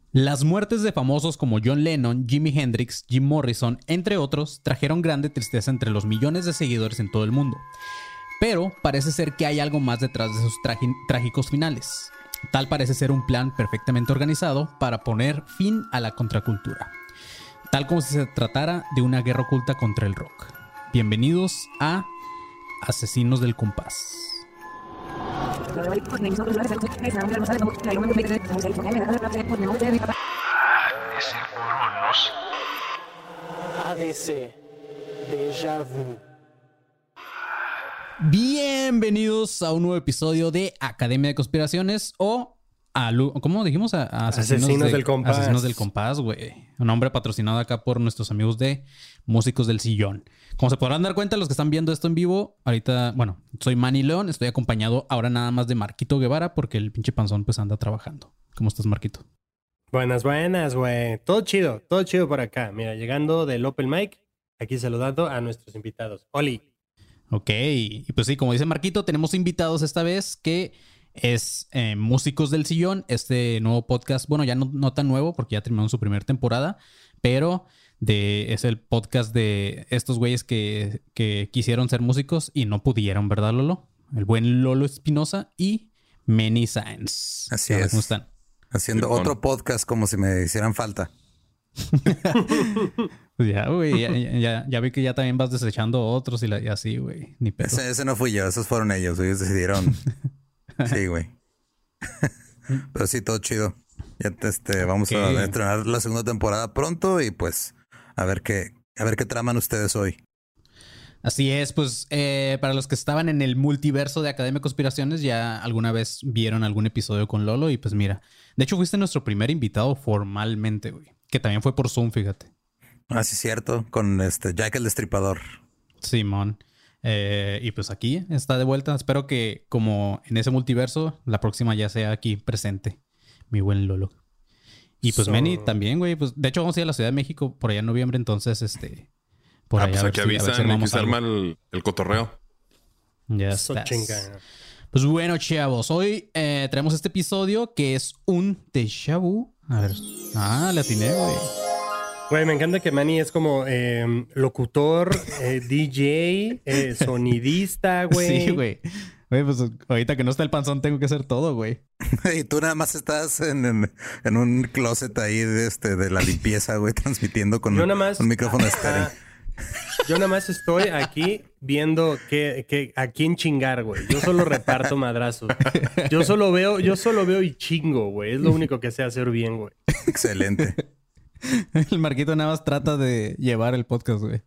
Las muertes de famosos como John Lennon, Jimi Hendrix, Jim Morrison, entre otros, trajeron grande tristeza entre los millones de seguidores en todo el mundo. Pero parece ser que hay algo más detrás de esos trágicos finales. Tal parece ser un plan perfectamente organizado para poner fin a la contracultura. Tal como si se tratara de una guerra oculta contra el rock. Bienvenidos a Asesinos del Compás. ADC, Déjà Vu. Bienvenidos a un nuevo episodio de Academia de Conspiraciones o ¿cómo dijimos? Asesinos del Compás. Asesinos del Compás, güey. Un nombre patrocinado acá por nuestros amigos de Músicos del Sillón. Como se podrán dar cuenta los que están viendo esto en vivo, ahorita, bueno, soy Manny León, estoy acompañado ahora nada más de Marquito Guevara porque el pinche panzón pues anda trabajando. ¿Cómo estás, Marquito? Buenas, güey. Todo chido por acá. Mira, llegando del Open Mic, aquí saludando a nuestros invitados. Oli. Ok, y pues sí, como dice Marquito, tenemos invitados esta vez que es Músicos del Sillón, este nuevo podcast, bueno, ya no tan nuevo porque ya terminó su primera temporada, pero es el podcast de estos güeyes que quisieron ser músicos y no pudieron, ¿verdad, Lolo? El buen Lolo Espinosa y Manny Sáenz. Así es. ¿Cómo están? Haciendo otro podcast como si me hicieran falta. Pues ya, güey, ya vi que ya también vas desechando otros y así, güey. Ni pedo. Ese no fui yo, esos fueron ellos. Ellos decidieron. Sí, güey. Pero sí, todo chido. Ya vamos a estrenar la segunda temporada pronto y pues a ver qué traman ustedes hoy. Así es, pues para los que estaban en el multiverso de Academia de Conspiraciones, ya alguna vez vieron algún episodio con Lolo y pues mira, de hecho fuiste nuestro primer invitado formalmente, güey, que también fue por Zoom, fíjate. Ah, sí, cierto, con Jack el Destripador. Simón. Y pues aquí está de vuelta. Espero que como en ese multiverso, la próxima ya sea aquí presente, mi buen Lolo. Y pues Manny también, güey, pues de hecho vamos a ir a la Ciudad de México por allá en noviembre, entonces por allá pues aquí avisan, vamos se arma el cotorreo. Ya está. Pues bueno, chavos, hoy traemos este episodio que es un déjà vu. A ver. Le atiné, güey. Güey, me encanta que Manny es como locutor, DJ, sonidista, güey. Sí, güey. Güey, pues ahorita que no está el panzón tengo que hacer todo, güey. Y tú nada más estás en un closet ahí de la limpieza, güey, transmitiendo con un micrófono estéreo. Yo nada más estoy aquí viendo a quién chingar, güey. Yo solo reparto madrazos. Yo solo veo y chingo, güey. Es lo único que sé hacer bien, güey. Excelente. El Marquito nada más trata de llevar el podcast, güey.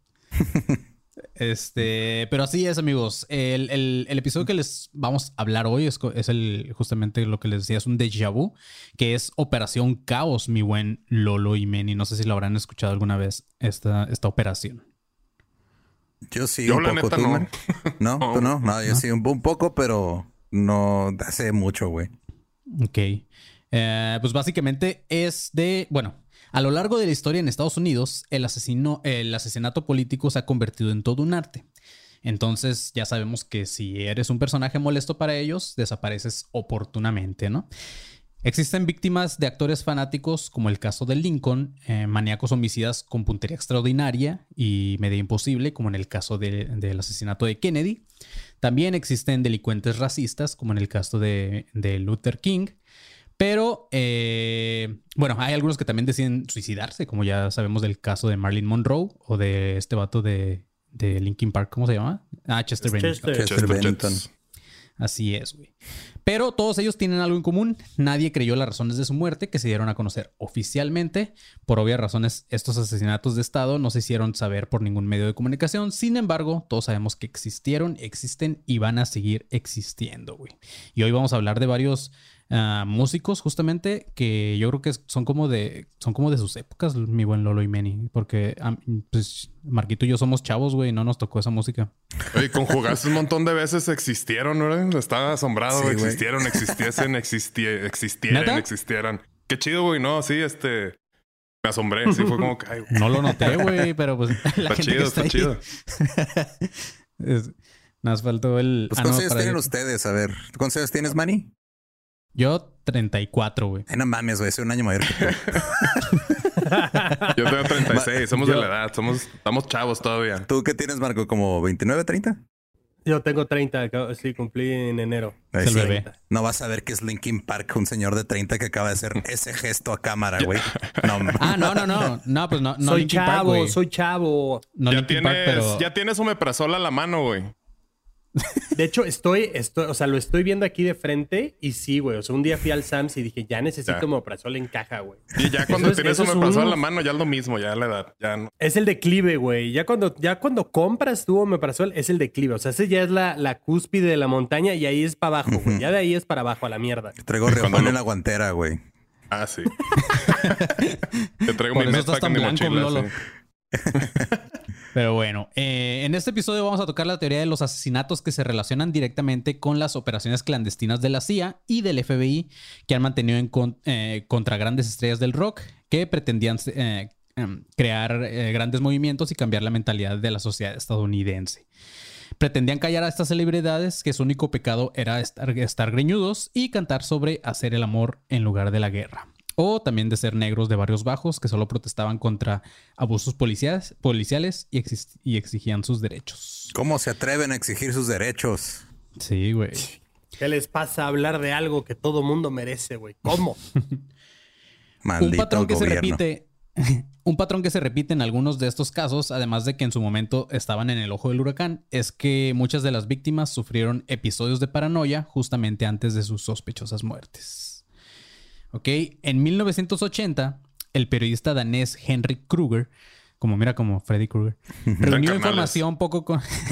Pero así es, amigos. El episodio que les vamos a hablar hoy es justamente lo que les decía, es un déjà vu, que es Operación Caos, mi buen Lolo y Manny. No sé si lo habrán escuchado alguna vez, esta operación. Yo sí, un poco. Neta, ¿Tú, no. ¿No? ¿Tú no? No, yo sí, un poco, pero no hace mucho, güey. Ok. Pues básicamente bueno, a lo largo de la historia en Estados Unidos, el asesinato político se ha convertido en todo un arte. Entonces ya sabemos que si eres un personaje molesto para ellos, desapareces oportunamente, ¿no? Existen víctimas de actores fanáticos, como el caso de Lincoln, maníacos homicidas con puntería extraordinaria y media imposible, como en el caso del asesinato de Kennedy. También existen delincuentes racistas, como en el caso de Luther King. Pero, bueno, hay algunos que también deciden suicidarse, como ya sabemos del caso de Marilyn Monroe o de este vato de Linkin Park, ¿cómo se llama? Chester Bennington. Chester Bennington. Así es, güey. Pero todos ellos tienen algo en común. Nadie creyó las razones de su muerte, que se dieron a conocer oficialmente. Por obvias razones, estos asesinatos de Estado no se hicieron saber por ningún medio de comunicación. Sin embargo, todos sabemos que existieron, existen y van a seguir existiendo, güey. Y hoy vamos a hablar de varios músicos, justamente, que yo creo que son como de sus épocas, mi buen Lolo y Manny. Porque, pues, Marquito y yo somos chavos, güey, no nos tocó esa música. Oye, conjugaste un montón de veces existieron, ¿verdad? Estaba asombrado. Sí, existieron, existieran. Qué chido, güey. No, sí, me asombré. Sí, fue como que... Ay, no lo noté, güey, pero pues la gente que está chido. Nos faltó el... Pues, ¿cuántos años tienen ustedes? A ver, ¿cuántos años tienes, Manny? Yo 34, güey. Ay, no mames, güey. Soy un año mayor que tú. Yo tengo 36. Somos de la edad. Estamos chavos todavía. ¿Tú qué tienes, Marco? ¿Como 29, 30? Yo tengo 30, sí, cumplí en enero. Es el bebé. No vas a ver que es Linkin Park, un señor de 30 que acaba de hacer ese gesto a cámara, güey. No. No, pues no. Soy Linkin Park, chavo, güey. soy chavo. No ya Linkin Park, pero... Ya tienes omeprazol a la mano, güey. De hecho, o sea, lo estoy viendo aquí de frente y sí, güey. O sea, un día fui al Sam's y dije, ya necesito omeprazol en caja, güey. Y ya cuando tienes eso es omeprazol a la mano, ya es lo mismo, ya la edad. Ya no. Es el declive, güey. Ya cuando compras tu omeprazol, es el declive. O sea, ese ya es la cúspide de la montaña y ahí es para abajo, güey. Ya de ahí es para abajo, a la mierda. Traigo riojón en la guantera, güey. Ah, sí. Te traigo Por mi eso estás mezpa tan con mi blanco, mochila. Lolo. Sí. Pero bueno, en este episodio vamos a tocar la teoría de los asesinatos que se relacionan directamente con las operaciones clandestinas de la CIA y del FBI que han mantenido contra grandes estrellas del rock que pretendían crear grandes movimientos y cambiar la mentalidad de la sociedad estadounidense. Pretendían callar a estas celebridades que su único pecado era estar greñudos y cantar sobre hacer el amor en lugar de la guerra. O también de ser negros de barrios bajos que solo protestaban contra abusos policiales y exigían sus derechos. ¿Cómo se atreven a exigir sus derechos? Sí, güey. ¿Qué les pasa a hablar de algo que todo mundo merece, güey? ¿Cómo? Maldito Un patrón que gobierno. se repite. Un patrón que se repite en algunos de estos casos, además de que en su momento estaban en el ojo del huracán, es que muchas de las víctimas sufrieron episodios de paranoia justamente antes de sus sospechosas muertes. Ok, en 1980, el periodista danés Henrik Kruger, como Freddy Krueger, reunió información poco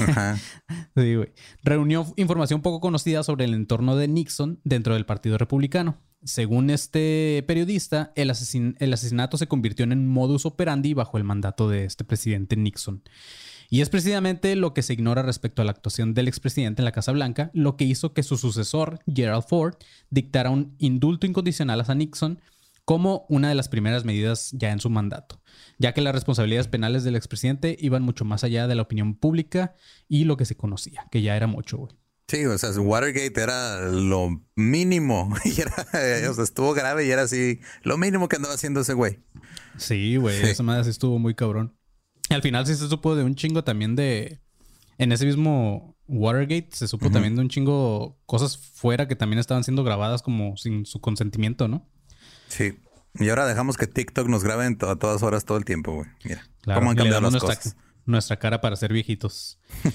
conocida sobre el entorno de Nixon dentro del Partido Republicano. Según este periodista, el asesinato se convirtió en un modus operandi bajo el mandato de este presidente Nixon. Y es precisamente lo que se ignora respecto a la actuación del expresidente en la Casa Blanca, lo que hizo que su sucesor, Gerald Ford, dictara un indulto incondicional a Nixon como una de las primeras medidas ya en su mandato, ya que las responsabilidades penales del expresidente iban mucho más allá de la opinión pública y lo que se conocía, que ya era mucho, güey. Sí, o sea, Watergate era lo mínimo. Y era, o sea, estuvo grave y era así lo mínimo que andaba haciendo ese güey. Sí, güey. Sí. Esa madre sí estuvo muy cabrón. Al final sí se supo de un chingo también de... En ese mismo Watergate se supo también de un chingo cosas fuera que también estaban siendo grabadas como sin su consentimiento, ¿no? Sí. Y ahora dejamos que TikTok nos grabe a todas horas todo el tiempo, güey. Mira, claro, cómo han cambiado las cosas. Nuestra cara para ser viejitos.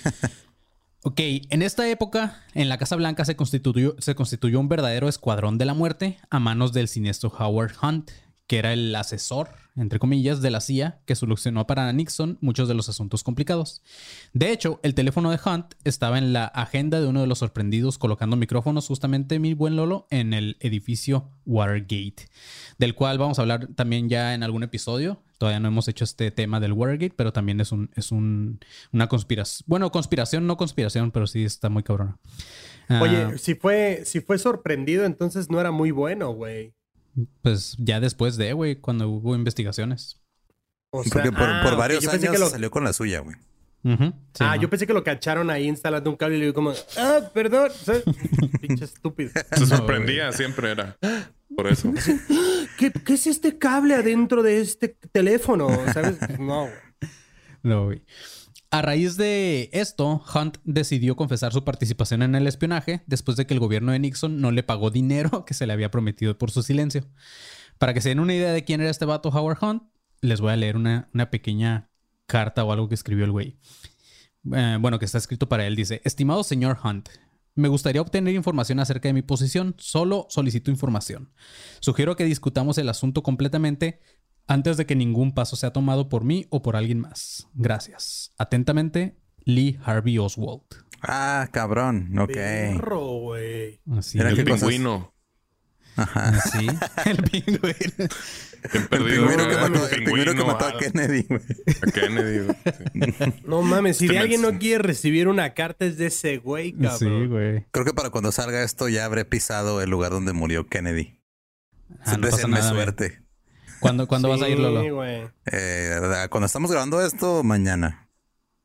Ok, en esta época, en la Casa Blanca se constituyó un verdadero escuadrón de la muerte a manos del siniestro Howard Hunt, que era el asesor, entre comillas, de la CIA que solucionó para Nixon muchos de los asuntos complicados. De hecho, el teléfono de Hunt estaba en la agenda de uno de los sorprendidos colocando micrófonos, justamente, mi buen Lolo, en el edificio Watergate, del cual vamos a hablar también ya en algún episodio. Todavía no hemos hecho este tema del Watergate, pero también es una conspiración. Bueno, no conspiración, pero sí está muy cabrona. Oye, si fue sorprendido, entonces no era muy bueno, güey. Pues ya después de, güey, cuando hubo investigaciones. O sea, porque por varios años que salió con la suya, güey. Sí, ¿no? Yo pensé que lo cacharon ahí instalando un cable y le digo como, perdón. Pinche estúpido. Se sorprendía, siempre era. Por eso. ¿Qué es este cable adentro de este teléfono? ¿Sabes? No, güey. No, güey. A raíz de esto, Hunt decidió confesar su participación en el espionaje después de que el gobierno de Nixon no le pagó dinero que se le había prometido por su silencio. Para que se den una idea de quién era este vato Howard Hunt, les voy a leer una pequeña carta o algo que escribió el güey. Que está escrito para él. Dice: estimado señor Hunt, me gustaría obtener información acerca de mi posición. Solo solicito información. Sugiero que discutamos el asunto completamente antes de que ningún paso sea tomado por mí o por alguien más. Gracias. Atentamente, Lee Harvey Oswald. Ah, cabrón. Ok. Perro, güey. Así, El pingüino. Ajá. Sí, el pingüino. El pingüino que mató a Kennedy, güey. A Kennedy, güey. Sí. No mames, si de alguien no quiere recibir una carta es de ese güey, cabrón. Sí, güey. Creo que para cuando salga esto ya habré pisado el lugar donde murió Kennedy. No pasa nada, suerte. ¿Cuándo vas a ir, Lolo? Sí, güey. Cuando estamos grabando esto, mañana.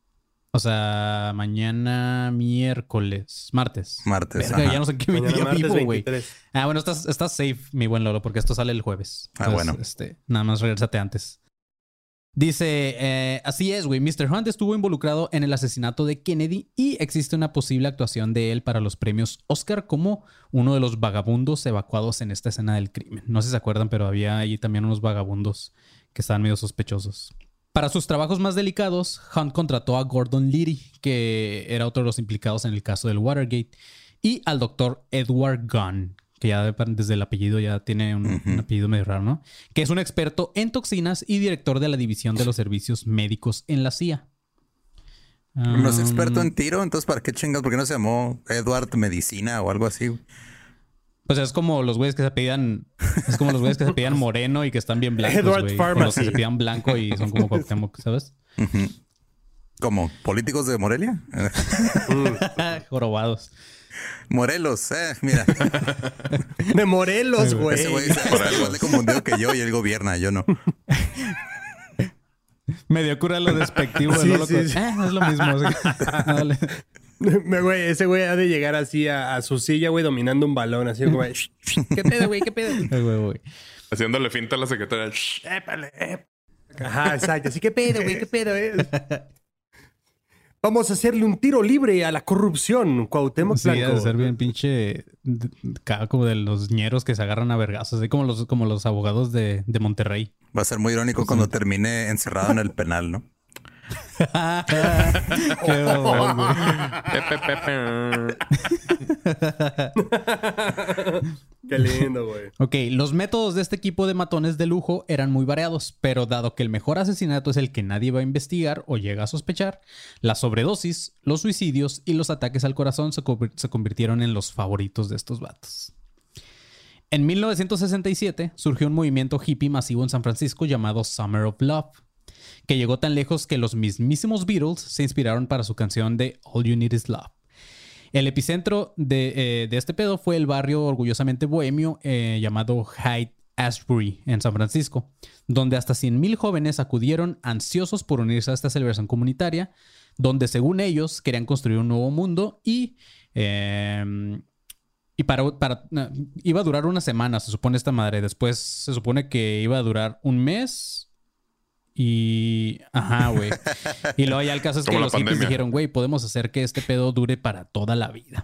O sea, mañana martes. Martes, Verga, ajá. ya no sé qué Mañana día martes vivo, güey. 23. Ah, bueno, estás safe, mi buen Lolo, porque esto sale el jueves. Bueno. Nada más regrésate antes. Dice, así es, güey. Mr. Hunt estuvo involucrado en el asesinato de Kennedy y existe una posible actuación de él para los premios Oscar como uno de los vagabundos evacuados en esta escena del crimen. No sé si se acuerdan, pero había ahí también unos vagabundos que estaban medio sospechosos. Para sus trabajos más delicados, Hunt contrató a Gordon Liddy, que era otro de los implicados en el caso del Watergate, y al doctor Edward Gunn, que ya desde el apellido ya tiene un apellido medio raro, ¿no? Que es un experto en toxinas y director de la división de los servicios médicos en la CIA. No es experto en tiro, entonces ¿para qué chingas? ¿Por qué no se llamó Edward Medicina o algo así, güey? Pues es como los güeyes que se apellidan... Es como los güeyes que se apellidan Moreno y que están bien blancos, Edward güey. Pharmacy. O los que se apellidan Blanco y son como Cuauhtémoc, ¿sabes? ¿Como políticos de Morelia? Jorobados. Morelos, mira. De Morelos, güey. Ese güey está igual de confundido que yo y él gobierna, yo no. Medio cura lo despectivo de Sí, Lolo. sí, sí. Es lo mismo. Dale. Güey, ese güey ha de llegar así a su silla, güey, dominando un balón. Así como, ¿qué pedo, güey? ¿Qué pedo? Ay, güey. Haciéndole finta a la secretaria. Shh. Ajá, exacto. Así, ¿qué pedo, güey? ¿Qué pedo, Vamos a hacerle un tiro libre a la corrupción, Cuauhtémoc Sí, Blanco. ha de ser bien pinche... Como de los ñeros que se agarran a vergazos. Así como los abogados de Monterrey. Va a ser muy irónico cuando termine encerrado en el penal, ¿no? Qué babón, güey. Qué lindo, güey. Ok, los métodos de este equipo de matones de lujo eran muy variados, pero dado que el mejor asesinato es el que nadie va a investigar o llega a sospechar, la sobredosis, los suicidios y los ataques al corazón se convirtieron en los favoritos de estos vatos. En 1967 surgió un movimiento hippie masivo en San Francisco llamado Summer of Love, que llegó tan lejos que los mismísimos Beatles se inspiraron para su canción de All You Need Is Love. El epicentro de este pedo fue el barrio orgullosamente bohemio llamado Haight-Ashbury en San Francisco, donde hasta 100,000 jóvenes acudieron ansiosos por unirse a esta celebración comunitaria, donde según ellos querían construir un nuevo mundo y iba a durar una semana, se supone esta madre. Después se supone que iba a durar un mes. Y... Ajá, güey. Y luego ya el caso es que Como la los hippies pandemia. dijeron, güey, podemos hacer que este pedo dure para toda la vida.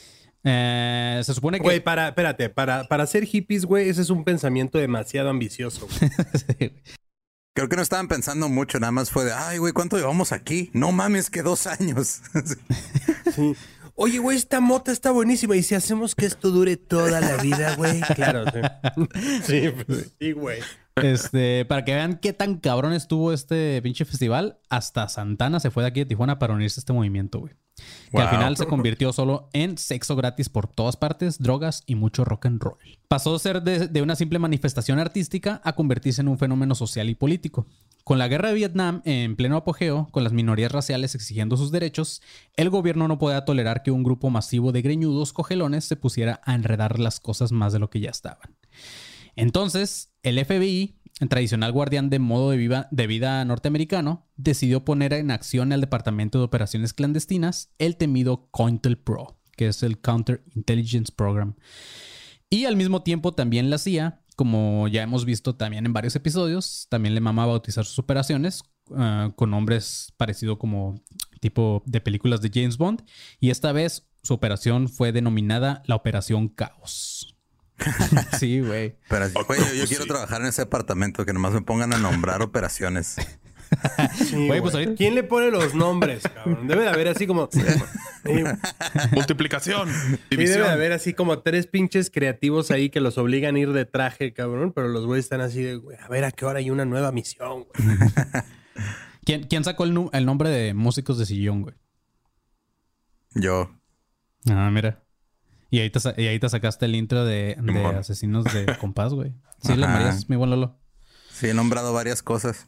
Se supone que... Güey, espérate, para ser hippies, güey, ese es un pensamiento demasiado ambicioso, güey. Creo que no estaban pensando mucho, nada más fue de, ay, güey, ¿cuánto llevamos aquí? No mames, que 2 años. Sí. Oye, güey, esta mota está buenísima. ¿Y si hacemos que esto dure toda la vida, güey? Claro, sí. Sí, pues, sí, güey. Para que vean qué tan cabrón estuvo este pinche festival, hasta Santana se fue de aquí de Tijuana para unirse a este movimiento, güey. Que al Wow. final se convirtió solo en sexo gratis por todas partes, drogas y mucho rock and roll. Pasó a ser de una simple manifestación artística a convertirse en un fenómeno social y político. Con la guerra de Vietnam en pleno apogeo, con las minorías raciales exigiendo sus derechos, el gobierno no podía tolerar que un grupo masivo de greñudos cogelones se pusiera a enredar las cosas más de lo que ya estaban. Entonces, el FBI, el tradicional guardián de modo de vida norteamericano, decidió poner en acción al Departamento de Operaciones Clandestinas, el temido COINTELPRO, que es el Counter Intelligence Program. Y al mismo tiempo también la CIA, como ya hemos visto también en varios episodios, también le mama bautizar sus operaciones con nombres parecidos como tipo de películas de James Bond. Y esta vez su operación fue denominada la Operación Caos. Sí, güey. Pero, güey, yo Sí. quiero trabajar en ese departamento, que nomás me pongan a nombrar operaciones. Sí, Güey, pues ahorita- ¿Quién le pone los nombres, cabrón? Debe de haber así como... Multiplicación. Sí, debe División. de haber así como 3 pinches creativos ahí que los obligan a ir de traje, cabrón. Pero los güeyes están así de, güey, a ver a qué hora hay una nueva misión, güey. ¿Quién sacó el nombre de Músicos de Sillón, güey? Yo. Ah, mira. Y ahí te sacaste el intro de Simón. Asesinos de Compás, güey. Sí, Ajá. la Marías, mi buen Lolo. Sí, he nombrado varias cosas.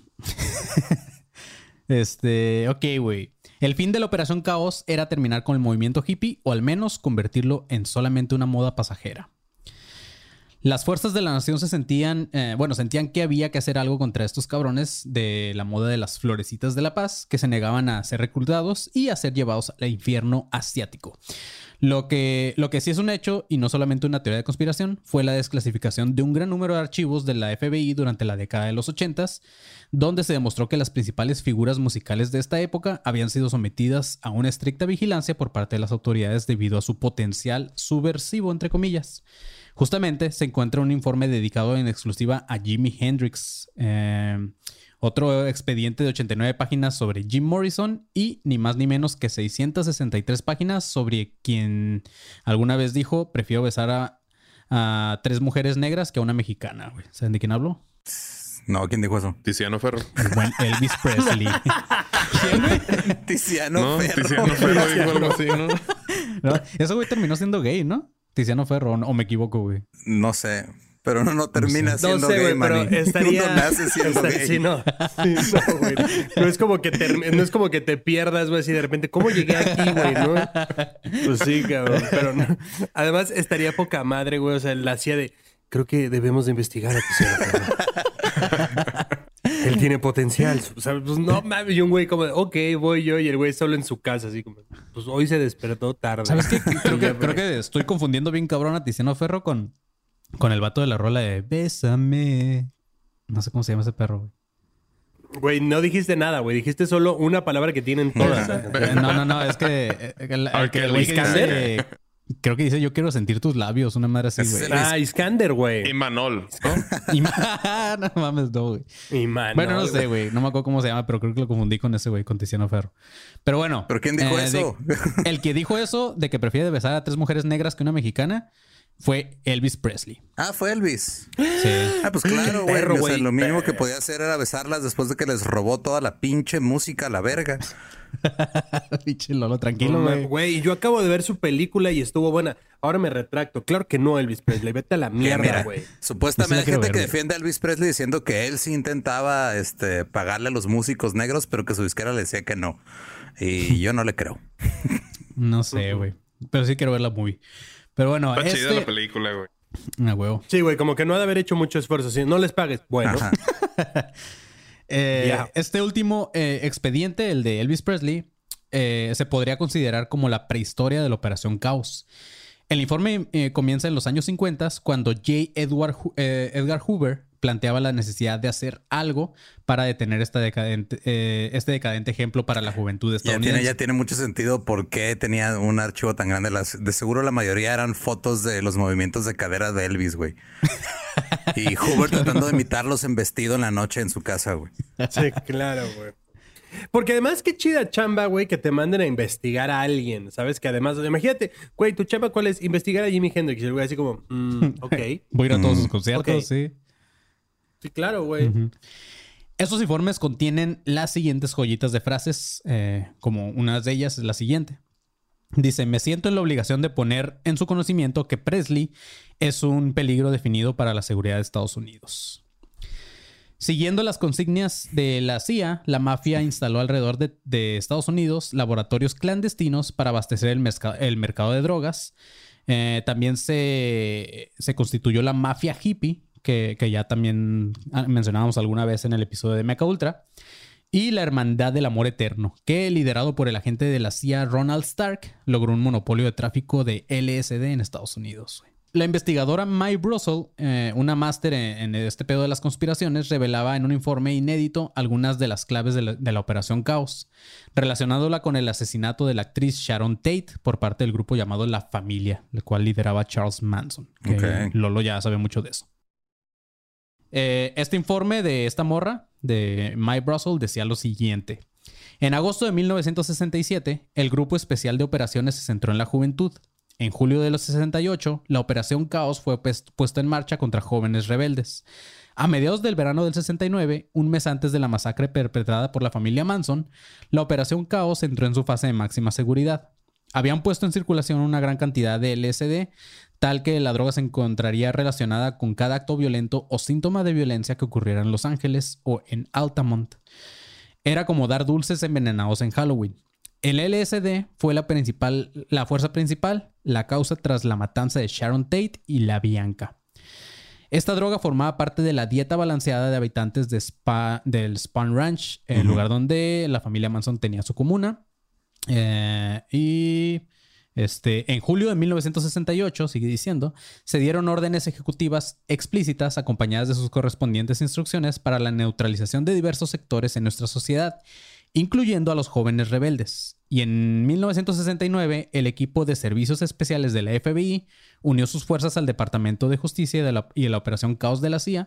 Ok, güey. El fin de la Operación Caos era terminar con el movimiento hippie o al menos convertirlo en solamente una moda pasajera. Las fuerzas de la nación sentían que había que hacer algo contra estos cabrones de la moda de las florecitas de la paz, que se negaban a ser reclutados y a ser llevados al infierno asiático. Lo que sí es un hecho, y no solamente una teoría de conspiración, fue la desclasificación de un gran número de archivos de la FBI durante la década de los 80s, donde se demostró que las principales figuras musicales de esta época habían sido sometidas a una estricta vigilancia por parte de las autoridades debido a su potencial subversivo, entre comillas. Justamente se encuentra un informe dedicado en exclusiva a Jimi Hendrix, otro expediente de 89 páginas sobre Jim Morrison y ni más ni menos que 663 páginas sobre quien alguna vez dijo: prefiero besar a 3 mujeres negras que a una mexicana, güey. ¿Saben de quién hablo? No, ¿quién dijo eso? Tiziano Ferro. El buen Elvis Presley. Tiziano Ferro. Tiziano Ferro dijo algo así, ¿no? No, ese güey terminó siendo gay, ¿no? Tiziano Ferro, o me equivoco, güey. No sé. Pero uno no termina siendo no sé, gay, güey, pero Manny. estaría... Uno nace siendo gay. Sí, no, güey. No es como que te pierdas, güey, así de repente. ¿Cómo llegué aquí, güey? ¿No? Pues sí, cabrón. Pero no. Además, estaría poca madre, güey. O sea, la hacía de... Creo que debemos de investigar a Tiziano Ferro. Él tiene potencial. O sea, pues no mames. Y un güey como de, ok, voy yo. Y el güey solo en su casa, así como... Pues hoy se despertó tarde. ¿Sabes qué? Creo que estoy confundiendo bien cabrón a Tiziano Ferro con el vato de la rola de Bésame. No sé cómo se llama ese perro, güey. Güey, no dijiste nada, güey. Dijiste solo una palabra que tienen todas. No. Es que el güey que dice... Creo que dice: yo quiero sentir tus labios. Una madre así, güey. Ah, Iskander, güey. Y Manol, ¿no? No mames, no, güey. Bueno, no sé, güey. No me acuerdo cómo se llama, pero creo que lo confundí con ese güey, con Tiziano Ferro. Pero bueno. ¿Pero quién dijo eso? El que dijo eso de que prefiere besar a 3 mujeres negras que una mexicana fue Elvis Presley. Ah, fue Elvis. Sí. Ah, pues claro, güey. O sea, lo mínimo que podía hacer era besarlas después de que les robó toda la pinche música a la verga. Pinche Lolo, tranquilo, güey. Güey, yo acabo de ver su película y estuvo buena. Ahora me retracto. Claro que no, Elvis Presley. Vete a la mierda, güey. Supuestamente hay gente que defiende a Elvis Presley diciendo que él sí intentaba pagarle a los músicos negros, pero que su disquera le decía que no. Y yo no le creo. No sé, güey. Pero sí quiero ver la movie. Pero bueno, está chida la película, güey. Ah, huevo. Sí, güey, como que no ha de haber hecho mucho esfuerzo. Si no les pagues, bueno. Este último expediente, el de Elvis Presley, se podría considerar como la prehistoria de la Operación Caos. El informe comienza en los años 50, cuando J. Edgar Hoover planteaba la necesidad de hacer algo para detener este decadente ejemplo para la juventud estadounidense. Ya tiene mucho sentido por qué tenía un archivo tan grande. De seguro la mayoría eran fotos de los movimientos de cadera de Elvis, güey. Y Hoover tratando de imitarlos en vestido en la noche en su casa, güey. Sí, claro, güey. Porque además, qué chida chamba, güey, que te manden a investigar a alguien, ¿sabes? Que además, imagínate, güey, tu chamba, ¿cuál es? Investigar a Jimi Hendrix. Y el güey así como, ok. Voy a ir a todos sus conciertos, okay. Sí. Sí, claro, güey. Estos informes contienen las siguientes joyitas de frases, como una de ellas es la siguiente. Dice: me siento en la obligación de poner en su conocimiento que Presley es un peligro definido para la seguridad de Estados Unidos. Siguiendo las consignas de la CIA, la mafia instaló alrededor de Estados Unidos laboratorios clandestinos para abastecer el mercado de drogas. También se constituyó la mafia hippie, que ya también mencionábamos alguna vez en el episodio de Mecha Ultra. Y la Hermandad del Amor Eterno, que liderado por el agente de la CIA Ronald Stark, logró un monopolio de tráfico de LSD en Estados Unidos. La investigadora Mae Brussel, una máster en este pedo de las conspiraciones, revelaba en un informe inédito algunas de las claves de la Operación Caos, relacionándola con el asesinato de la actriz Sharon Tate por parte del grupo llamado La Familia, el cual lideraba Charles Manson. Que Lolo ya sabe mucho de eso. Este informe de esta morra, de Mae Brussel, decía lo siguiente. En agosto de 1967, el Grupo Especial de Operaciones se centró en la juventud. En julio de los 68, la Operación Caos fue puesta en marcha contra jóvenes rebeldes. A mediados del verano del 69, un mes antes de la masacre perpetrada por la familia Manson, la Operación Caos entró en su fase de máxima seguridad. Habían puesto en circulación una gran cantidad de LSD, tal que la droga se encontraría relacionada con cada acto violento o síntoma de violencia que ocurriera en Los Ángeles o en Altamont. Era como dar dulces envenenados en Halloween. El LSD fue la fuerza principal, la causa tras la matanza de Sharon Tate y la Bianca. Esta droga formaba parte de la dieta balanceada de habitantes del Spahn Ranch, el lugar donde la familia Manson tenía su comuna. En julio de 1968, sigue diciendo, se dieron órdenes ejecutivas explícitas acompañadas de sus correspondientes instrucciones para la neutralización de diversos sectores en nuestra sociedad, incluyendo a los jóvenes rebeldes. Y en 1969, el equipo de servicios especiales de la FBI unió sus fuerzas al Departamento de Justicia y la Operación Caos de la CIA,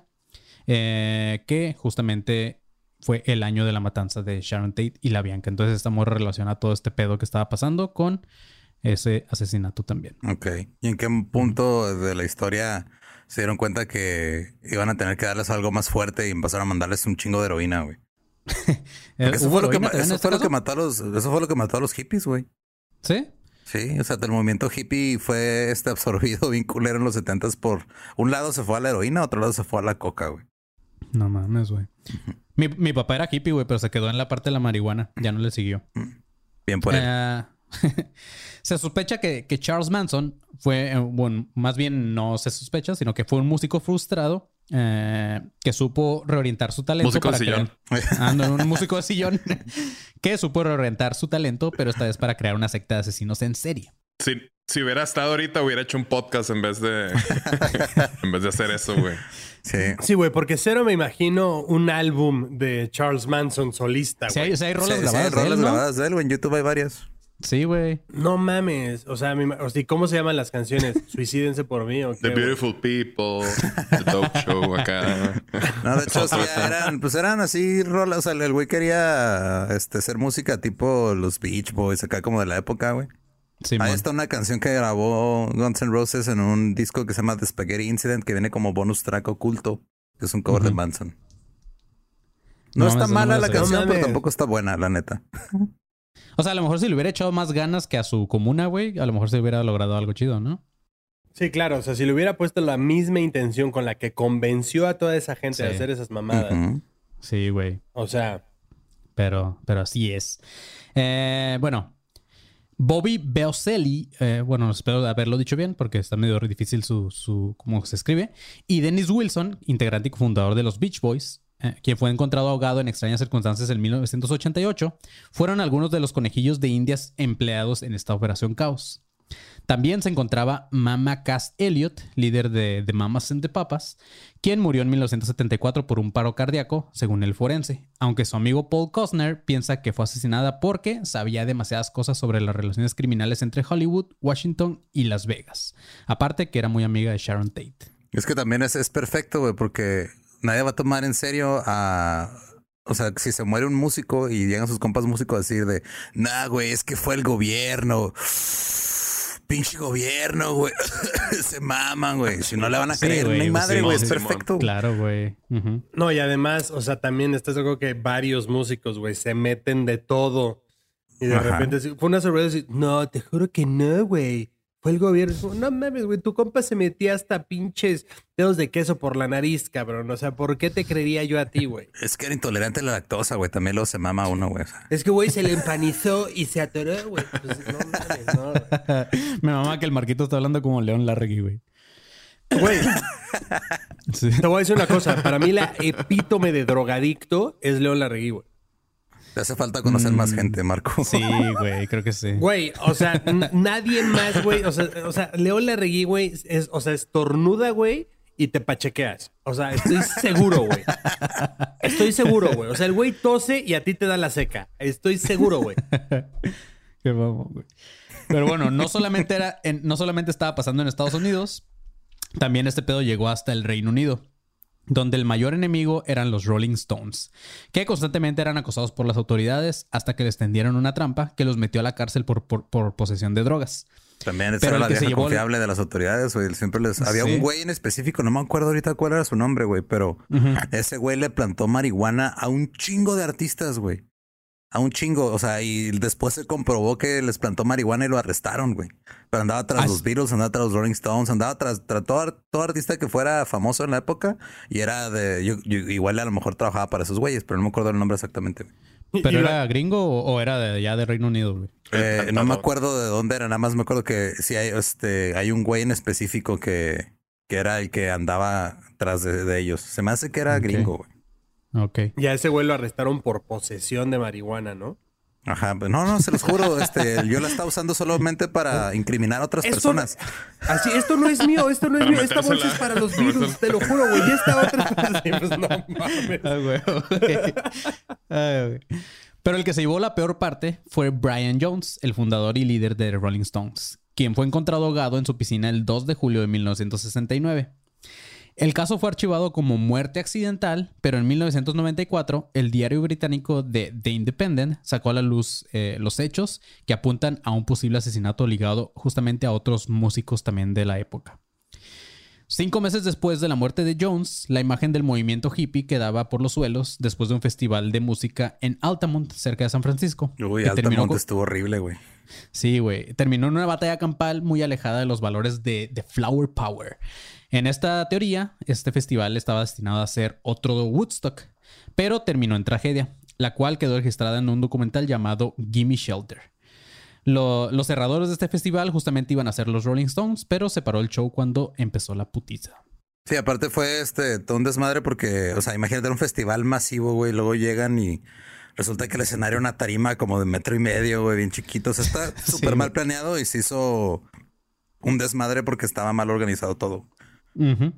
que justamente fue el año de la matanza de Sharon Tate y la Bianca. Entonces estamos relacionados a todo este pedo que estaba pasando con ese asesinato también. Ok. ¿Y en qué punto de la historia se dieron cuenta que iban a tener que darles algo más fuerte y empezaron a mandarles un chingo de heroína, güey? Eso fue lo que mató a los hippies, güey. ¿Sí? Sí, o sea, el movimiento hippie fue absorbido bien culero en los 70s por... Un lado se fue a la heroína, otro lado se fue a la coca, güey. No mames, güey. Mi papá era hippie, güey, pero se quedó en la parte de la marihuana. Ya no le siguió. Bien por él. Se sospecha que Charles Manson fue... bueno, más bien no se sospecha, sino que fue un músico frustrado que supo reorientar su talento. Músico de sillón. Un músico de sillón que supo reorientar su talento, pero esta vez para crear una secta de asesinos en serie. Si hubiera estado ahorita, hubiera hecho un podcast en vez de hacer eso, güey. Sí, güey, porque cero me imagino un álbum de Charles Manson solista, güey. Sí, hay rolas grabadas. Hay rolas grabadas de él, güey. En YouTube hay varias. Sí, güey. No mames. O sea, ¿cómo se llaman las canciones? ¿Suicídense por mí o qué? The Beautiful People, The Dope Show acá. No, de hecho, sí, eran así rolas. O sea, el güey quería hacer música tipo los Beach Boys, acá como de la época, güey. Sí, ahí está una canción que grabó Guns N' Roses en un disco que se llama The Spaghetti Incident, que viene como bonus track oculto, que es un cover de Manson. No está mala la canción, pero tampoco está buena, la neta. O sea, a lo mejor si le hubiera echado más ganas que a su comuna, güey, a lo mejor se hubiera logrado algo chido, ¿no? Sí, claro. O sea, si le hubiera puesto la misma intención con la que convenció a toda esa gente de hacer esas mamadas. Sí, güey. O sea... Pero así es. Bueno... Bobby Beoselli, espero haberlo dicho bien porque está medio difícil cómo se escribe. Y Dennis Wilson, integrante y cofundador de los Beach Boys, quien fue encontrado ahogado en extrañas circunstancias en 1988, fueron algunos de los conejillos de indias empleados en esta operación Caos. También se encontraba Mama Cass Elliot, líder de Mamas and the Papas, quien murió en 1974 por un paro cardíaco, según el forense, aunque su amigo Paul Costner piensa que fue asesinada porque sabía demasiadas cosas sobre las relaciones criminales entre Hollywood, Washington y Las Vegas. Aparte que era muy amiga de Sharon Tate. Es que también es perfecto, güey, porque nadie va a tomar en serio a... O sea, si se muere un músico y llegan sus compas músicos a decir de... Nah, güey, es que fue el gobierno... Pinche gobierno, güey. Se maman, güey. Si no le van a creer, güey, no hay madre, güey. Sí, es perfecto. Claro, güey. No, y además, o sea, también estás de acuerdo que varios músicos, güey, se meten de todo. Y de repente fue una sorpresa decir, no, te juro que no, güey. Fue el gobierno. No mames, güey. Tu compa se metía hasta pinches dedos de queso por la nariz, cabrón. O sea, ¿por qué te creería yo a ti, güey? Es que era intolerante a la lactosa, güey. También luego se mama uno, güey. Es que, güey, se le empanizó y se atoró, güey. Pues no mames, no. Me mama que el Marquito está hablando como León Larregui, güey. Güey, te voy a decir una cosa. Para mí la epítome de drogadicto es León Larregui, güey. Te hace falta conocer más gente, Marco. Sí, güey, creo que sí. Güey, o sea, nadie más, güey. O sea, León Larregui, güey, estornuda, güey, y te pachequeas. O sea, estoy seguro, güey. Estoy seguro, güey. O sea, el güey tose y a ti te da la seca. Estoy seguro, güey. Qué vamos, güey. Pero bueno, no solamente estaba pasando en Estados Unidos, también este pedo llegó hasta el Reino Unido, donde el mayor enemigo eran los Rolling Stones, que constantemente eran acosados por las autoridades hasta que les tendieron una trampa que los metió a la cárcel por posesión de drogas. También esa era la vieja confiable de las autoridades, güey. Siempre había un güey en específico, no me acuerdo ahorita cuál era su nombre, güey, pero ese güey le plantó marihuana a un chingo de artistas, güey. A un chingo, o sea, y después se comprobó que les plantó marihuana y lo arrestaron, güey. Pero andaba tras los Beatles, andaba tras los Rolling Stones, andaba tras todo artista que fuera famoso en la época. Y era igual a lo mejor trabajaba para esos güeyes, pero no me acuerdo el nombre exactamente. ¿Pero era gringo o era de Reino Unido, güey? No me acuerdo de dónde era, nada más me acuerdo que sí hay un güey en específico que que era el que andaba tras de ellos. Se me hace que era gringo, güey. Ok. Ya ese güey lo arrestaron por posesión de marihuana, ¿no? Ajá, pues no, se los juro, yo la estaba usando solamente para incriminar a otras personas. Así, esto no es mío, Para esta bolsa metérsela. es para los virus, te lo juro, güey. Y esta otra sí, pues no mames. Ah, güey. Ay, güey. Pero el que se llevó la peor parte fue Brian Jones, el fundador y líder de Rolling Stones, quien fue encontrado ahogado en su piscina el 2 de julio de 1969. El caso fue archivado como muerte accidental, pero en 1994 el diario británico The Independent sacó a la luz los hechos que apuntan a un posible asesinato ligado justamente a otros músicos también de la época. 5 meses después de la muerte de Jones, la imagen del movimiento hippie quedaba por los suelos después de un festival de música en Altamont, cerca de San Francisco. Uy, que Altamont estuvo horrible, güey. Sí, güey. Terminó en una batalla campal muy alejada de los valores de Flower Power. En esta teoría, este festival estaba destinado a ser otro Woodstock, pero terminó en tragedia, la cual quedó registrada en un documental llamado Gimme Shelter. Los cerradores de este festival justamente iban a ser los Rolling Stones, pero se paró el show cuando empezó la putiza. Sí, aparte fue todo un desmadre porque, o sea, imagínate un festival masivo, güey, luego llegan y resulta que el escenario era una tarima como de 1.5 metros, güey, bien chiquito. O sea, está súper mal planeado y se hizo un desmadre porque estaba mal organizado todo. Uh-huh.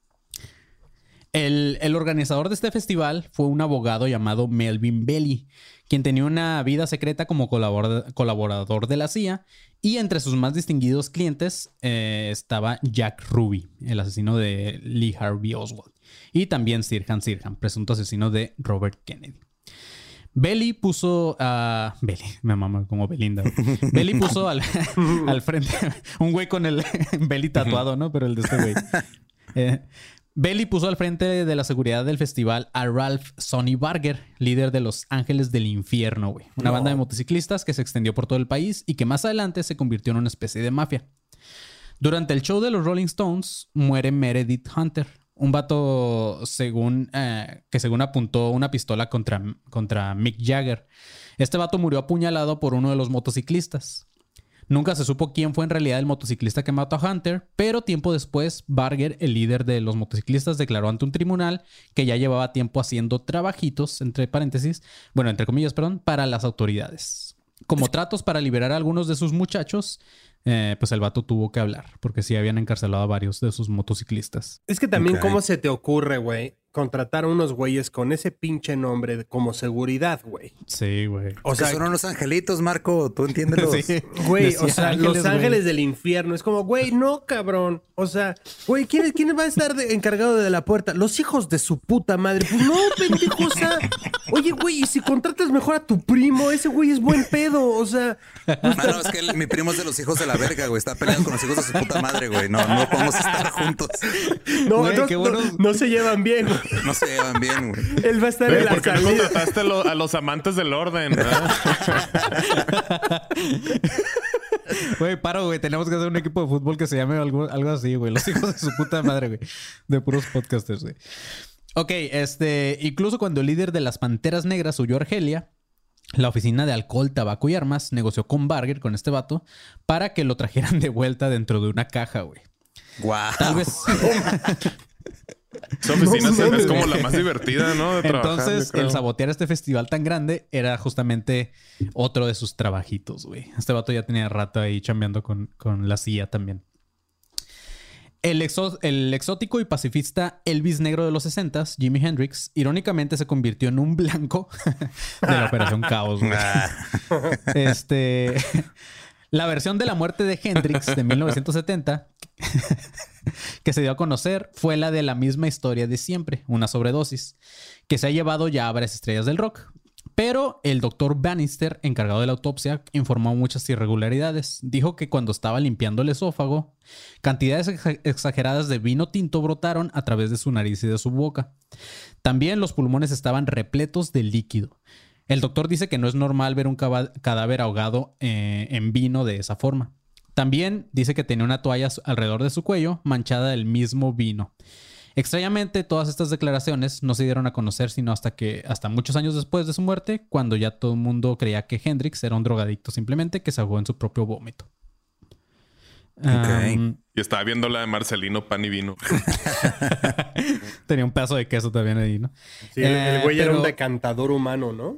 El organizador de este festival fue un abogado llamado Melvin Belli, quien tenía una vida secreta como colaborador de la CIA, y entre sus más distinguidos clientes estaba Jack Ruby, el asesino de Lee Harvey Oswald, y también Sirhan Sirhan, presunto asesino de Robert Kennedy. Belli puso a... Belli, me mama como Belinda. Belli puso al frente un güey con el Belli tatuado, ¿no? Pero el de este güey. Belli puso al frente de la seguridad del festival a Ralph Sonny Barger, líder de Los Ángeles del Infierno, güey. Una banda de motociclistas que se extendió por todo el país y que más adelante se convirtió en una especie de mafia. Durante el show de los Rolling Stones muere Meredith Hunter, un vato según apuntó una pistola contra Mick Jagger. Este vato murió apuñalado por uno de los motociclistas. Nunca se supo quién fue en realidad el motociclista que mató a Hunter, pero tiempo después, Barger, el líder de los motociclistas, declaró ante un tribunal que ya llevaba tiempo haciendo trabajitos, entre comillas, para las autoridades. Como tratos para liberar a algunos de sus muchachos, pues el vato tuvo que hablar, porque sí habían encarcelado a varios de sus motociclistas. Es que también, ¿cómo se te ocurre, güey, contratar a unos güeyes con ese pinche nombre como seguridad, güey? Sí, güey. O sea, son unos angelitos, Marco. Tú entiéndelos. Sí. güey, Decía o sea, ángeles, los ángeles güey. del infierno. Es como, güey, no, cabrón. O sea, güey, ¿quién va a estar encargado de la puerta? Los hijos de su puta madre. Pues no, pendejo, o sea. Oye, güey, y si contratas mejor a tu primo, ese güey es buen pedo, o sea. No, es que mi primo es de los hijos de la verga, güey. Está peleando con los hijos de su puta madre, güey. No podemos estar juntos. No, Güey, qué bueno. no se llevan bien, güey. No se llevan bien, güey. Él va a estar en la ¿Por qué no salida. contrataste a los amantes del orden? Güey, güey. Tenemos que hacer un equipo de fútbol que se llame algo así, güey. Los hijos de su puta madre, güey. De puros podcasters, güey. Ok, incluso cuando el líder de las Panteras Negras huyó a Argelia, la oficina de alcohol, tabaco y armas negoció con Barger, con este vato, para que lo trajeran de vuelta dentro de una caja, güey. Guau. Tal vez... Esa oficina No, es como la más divertida, ¿no? De trabajar, Entonces, yo creo. el sabotear este festival tan grande era justamente otro de sus trabajitos, güey. Este vato ya tenía rato ahí chambeando con la CIA también. El exótico y pacifista Elvis Negro de los 60s, Jimi Hendrix, irónicamente se convirtió en un blanco de la Operación Caos, güey. La versión de la muerte de Hendrix de 1970 que se dio a conocer fue la de la misma historia de siempre, una sobredosis, que se ha llevado ya a varias estrellas del rock. Pero el doctor Bannister, encargado de la autopsia, informó muchas irregularidades. Dijo que cuando estaba limpiando el esófago, cantidades exageradas de vino tinto brotaron a través de su nariz y de su boca. También los pulmones estaban repletos de líquido. El doctor dice que no es normal ver un cadáver ahogado en vino de esa forma. También dice que tenía una toalla alrededor de su cuello manchada del mismo vino. Extrañamente, todas estas declaraciones no se dieron a conocer sino hasta muchos años después de su muerte, cuando ya todo el mundo creía que Hendrix era un drogadicto simplemente que se ahogó en su propio vómito. Y estaba viendo la de Marcelino Pan y Vino. Tenía un pedazo de queso también ahí, ¿no? Sí, el güey era un decantador humano, ¿no?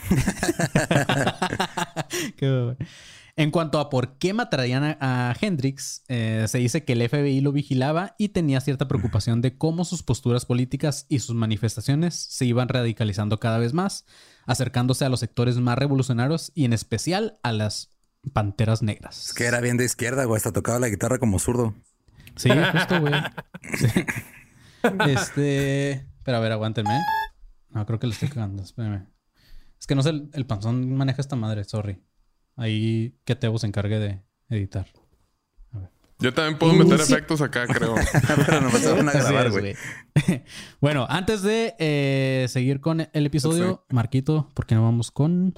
En cuanto a por qué matarían a Hendrix, se dice que el FBI lo vigilaba y tenía cierta preocupación de cómo sus posturas políticas y sus manifestaciones se iban radicalizando cada vez más, acercándose a los sectores más revolucionarios y en especial a las Panteras Negras. Es que era bien de izquierda, güey. Hasta tocaba la guitarra como zurdo. Sí, justo, güey. Sí. Pero a ver, aguántenme. No, creo que le estoy cagando. Espérame. Es que no sé, el panzón maneja esta madre, sorry. Ahí que Tebo se encargue de editar. A ver. Yo también puedo meter efectos acá, creo. Pero no me van a grabar, güey. Bueno, antes de seguir con el episodio, Marquito, ¿por qué no vamos con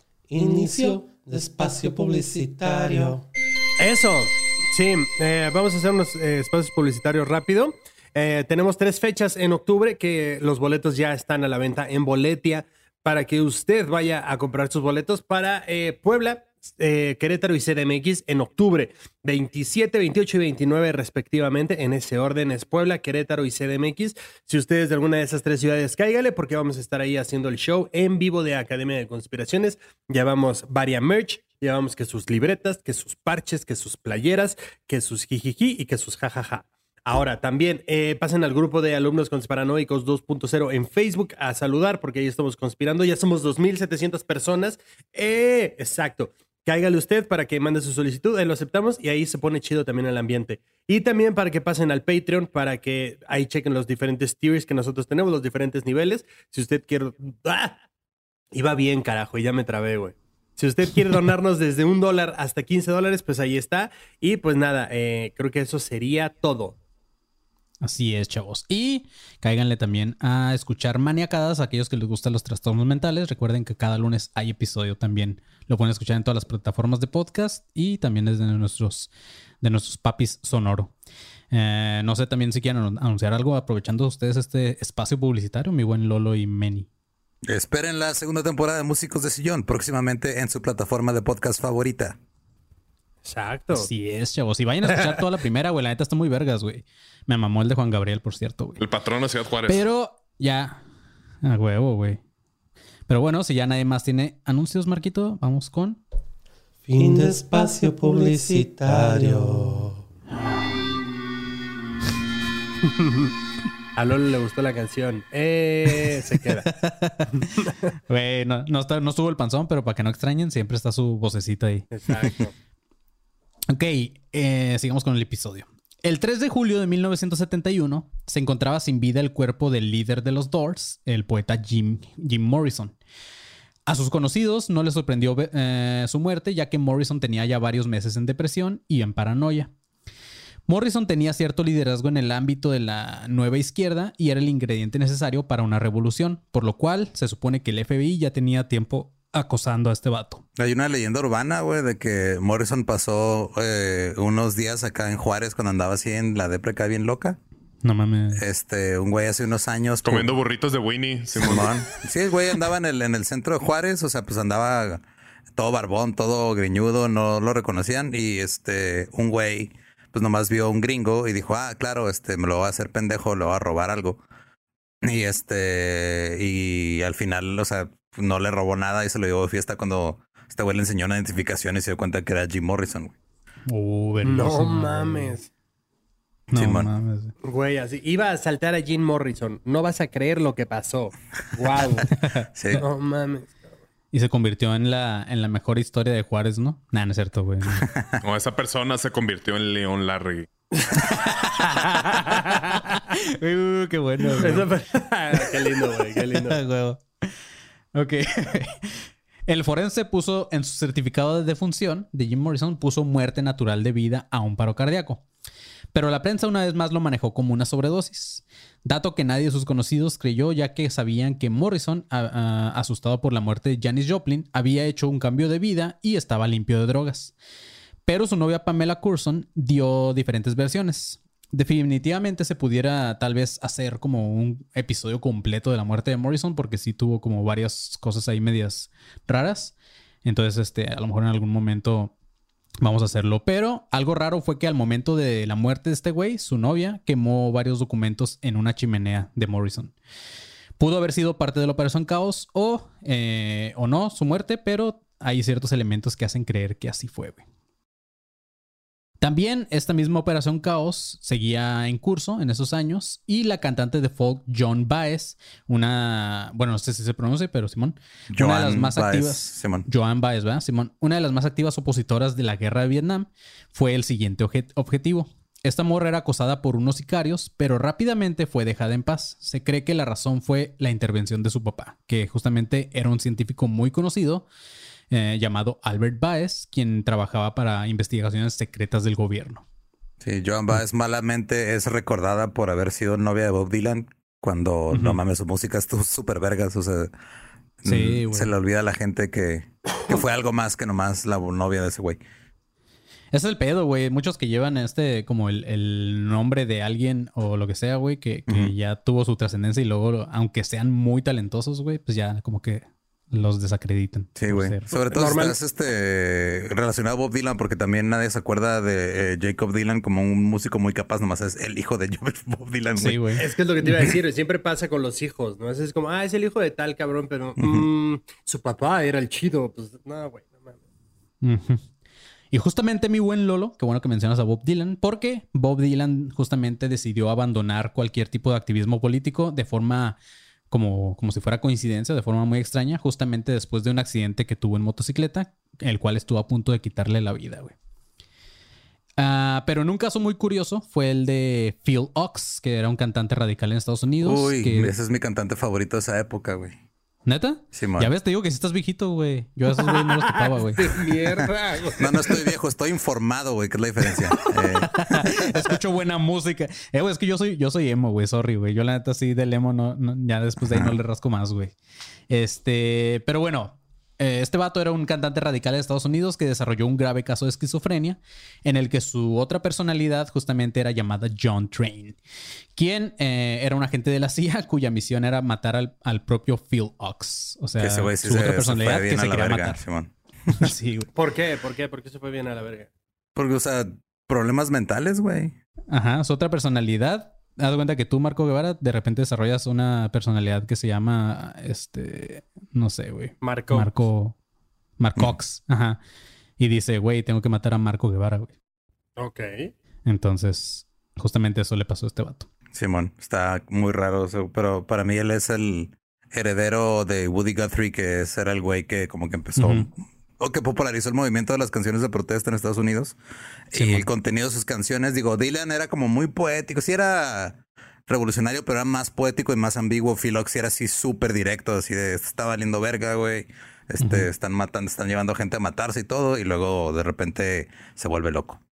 inicio de espacio publicitario? Eso. Sí, vamos a hacer unos espacios publicitarios rápido. Tenemos 3 fechas en octubre que los boletos ya están a la venta en Boletia para que usted vaya a comprar sus boletos para Puebla, Querétaro y CDMX en octubre. 27, 28 y 29 respectivamente. En ese orden es Puebla, Querétaro y CDMX. Si usted es de alguna de esas 3 ciudades, cáigale porque vamos a estar ahí haciendo el show en vivo de Academia de Conspiraciones. Llevamos varias merch. Llevamos que sus libretas, que sus parches, que sus playeras, que sus jijiji y que sus jajaja. Ahora, también pasen al grupo de Alumnos Conspiranoicos 2.0 en Facebook a saludar porque ahí estamos conspirando. Ya somos 2,700 personas. Exacto. Cáigale usted para que mande su solicitud. Ahí lo aceptamos y ahí se pone chido también el ambiente. Y también para que pasen al Patreon para que ahí chequen los diferentes tiers que nosotros tenemos, los diferentes niveles. Si usted quiere... ¡Ah! Iba bien, carajo, y ya me trabé, güey. Si usted quiere donarnos desde $1 hasta $15, pues ahí está. Y pues nada, creo que eso sería todo. Así es, chavos. Y cáiganle también a escuchar Maniacadas, a aquellos que les gustan los trastornos mentales. Recuerden que cada lunes hay episodio también. Lo pueden escuchar en todas las plataformas de podcast y también desde nuestros papis sonoro. No sé también si quieren anunciar algo aprovechando ustedes este espacio publicitario, mi buen Lolo y Meni. Esperen la segunda temporada de Músicos de Sillón próximamente en su plataforma de podcast favorita. Exacto. Así es, chavos. Y vayan a escuchar toda la primera, güey. La neta está muy vergas, güey. Me mamó el de Juan Gabriel, por cierto, güey. El patrón de Ciudad Juárez. Pero ya... A huevo, güey. Pero bueno, si ya nadie más tiene anuncios, Marquito, vamos con... Fin de espacio publicitario. A Lolo le gustó la canción. Se queda. Güey, no estuvo el panzón, pero para que no extrañen, siempre está su vocecita ahí. Exacto. Ok, sigamos con el episodio. El 3 de julio de 1971 se encontraba sin vida el cuerpo del líder de los Doors, el poeta Jim Morrison. A sus conocidos no les sorprendió su muerte, ya que Morrison tenía ya varios meses en depresión y en paranoia. Morrison tenía cierto liderazgo en el ámbito de la nueva izquierda y era el ingrediente necesario para una revolución, por lo cual se supone que el FBI ya tenía tiempo acosando a este vato. Hay una leyenda urbana, güey, de que Morrison pasó unos días acá en Juárez cuando andaba así en la depre acá bien loca. No mames. Un güey hace unos años... Comiendo burritos de Winnie, Simón. Sí, el güey andaba en el centro de Juárez, o sea, pues andaba todo barbón, todo greñudo, no lo reconocían y un güey... pues nomás vio a un gringo y dijo, claro, me lo va a hacer pendejo, le va a robar algo. Y y al final, o sea, no le robó nada y se lo llevó de fiesta cuando este güey le enseñó una identificación y se dio cuenta que era Jim Morrison, güey. No mames. No mames. Güey, así. Iba a saltar a Jim Morrison. No vas a creer lo que pasó. Wow. Sí. No mames. Y se convirtió en la mejor historia de Juárez, ¿no? Nah, no es cierto, güey. O esa persona se convirtió en León Larregui. Qué bueno, güey. Qué lindo, güey. Qué lindo. Ok. El forense puso en su certificado de defunción de Jim Morrison, puso muerte natural debida a un paro cardíaco. Pero la prensa una vez más lo manejó como una sobredosis. Dato que nadie de sus conocidos creyó, ya que sabían que Morrison, asustado por la muerte de Janis Joplin, había hecho un cambio de vida y estaba limpio de drogas. Pero su novia Pamela Curson dio diferentes versiones. Definitivamente se pudiera tal vez hacer como un episodio completo de la muerte de Morrison, porque sí tuvo como varias cosas ahí medias raras. Entonces, a lo mejor en algún momento Vamos a hacerlo. Pero algo raro fue que al momento de la muerte de este güey, su novia quemó varios documentos en una chimenea de Morrison. Pudo haber sido parte de la Operación Caos o no su muerte, pero hay ciertos elementos que hacen creer que así fue, güey. También esta misma Operación Caos seguía en curso en esos años y la cantante de folk Joan Baez, no sé si se pronuncia, pero Simón, una de las más activas, Simón. Joan Baez, ¿verdad? Simón, una de las más activas opositoras de la guerra de Vietnam, fue el siguiente objetivo. Esta morra era acosada por unos sicarios, pero rápidamente fue dejada en paz. Se cree que la razón fue la intervención de su papá, que justamente era un científico muy conocido, llamado Albert Baez, quien trabajaba para investigaciones secretas del gobierno. Sí, Joan Baez malamente es recordada por haber sido novia de Bob Dylan cuando, no mames, su música estuvo súper vergas. O sea, sí, se le olvida a la gente que fue algo más que nomás la novia de ese güey. Ese es el pedo, güey. Muchos que llevan como el nombre de alguien o lo que sea, güey, que ya tuvo su trascendencia y luego, aunque sean muy talentosos, güey, pues ya como que los desacreditan. Sí, güey. Sobre todo si estás relacionado a Bob Dylan, porque también nadie se acuerda de Jacob Dylan como un músico muy capaz, nomás es el hijo de Bob Dylan, güey. Sí, güey. Es que es lo que te iba a decir, siempre pasa con los hijos, ¿no? Es como, es el hijo de tal cabrón, pero su papá era el chido. Pues no, güey, no mames. Y justamente mi buen Lolo, qué bueno que mencionas a Bob Dylan, porque Bob Dylan justamente decidió abandonar cualquier tipo de activismo político de forma como si fuera coincidencia, de forma muy extraña, justamente después de un accidente que tuvo en motocicleta, el cual estuvo a punto de quitarle la vida, güey. Pero en un caso muy curioso fue el de Phil Ochs, que era un cantante radical en Estados Unidos. Uy, ese es mi cantante favorito de esa época, güey. ¿Neta? Sí, man. Ya ves, te digo que si estás viejito, güey. Yo a esos güey no los topaba, güey. Mierda, güey. No estoy viejo, estoy informado, güey, que es la diferencia. Escucho buena música. Güey, es que yo soy emo, güey. Sorry, güey. Yo la neta sí del emo no, ya después de ahí no le rasco más, güey. Pero bueno, este vato era un cantante radical de Estados Unidos que desarrolló un grave caso de esquizofrenia en el que su otra personalidad justamente era llamada John Train, quien era un agente de la CIA cuya misión era matar al propio Phil Ochs. O sea, ese güey su otra personalidad que se quería verga, matar. Simón. Sí, güey. ¿Por qué? ¿Por qué se fue bien a la verga? Porque, o sea, problemas mentales, güey. Ajá, su otra personalidad. Haz de cuenta que tú, Marco Guevara, de repente desarrollas una personalidad que se llama, no sé, güey. Marcox. Ajá. Y dice, güey, tengo que matar a Marco Guevara, güey. Ok. Entonces, justamente eso le pasó a este vato. Simón, está muy raro, pero para mí él es el heredero de Woody Guthrie, que era el güey que como que empezó o que popularizó el movimiento de las canciones de protesta en Estados Unidos. Sí, y el contenido de sus canciones, digo, Dylan era como muy poético, sí era revolucionario, pero era más poético y más ambiguo. Phil Ochs era así súper directo, así de, está valiendo verga, güey. Están matando, están llevando gente a matarse y todo, y luego de repente se vuelve loco.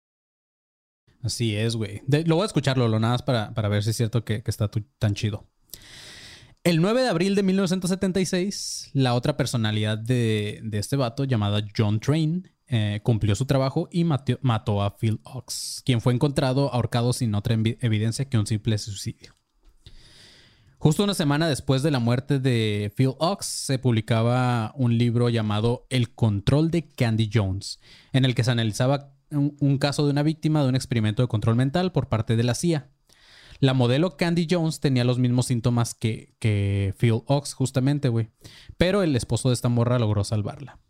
Así es, güey. Lo voy a escucharlo, nada más para ver si es cierto que está tan chido. El 9 de abril de 1976, la otra personalidad de este vato, llamada John Train, cumplió su trabajo y mató a Phil Ochs, quien fue encontrado ahorcado sin otra evidencia que un simple suicidio. Justo una semana después de la muerte de Phil Ochs, se publicaba un libro llamado El control de Candy Jones, en el que se analizaba un caso de una víctima de un experimento de control mental por parte de la CIA. La modelo Candy Jones tenía los mismos síntomas que Phil Ochs, justamente, güey. Pero el esposo de esta morra logró salvarla.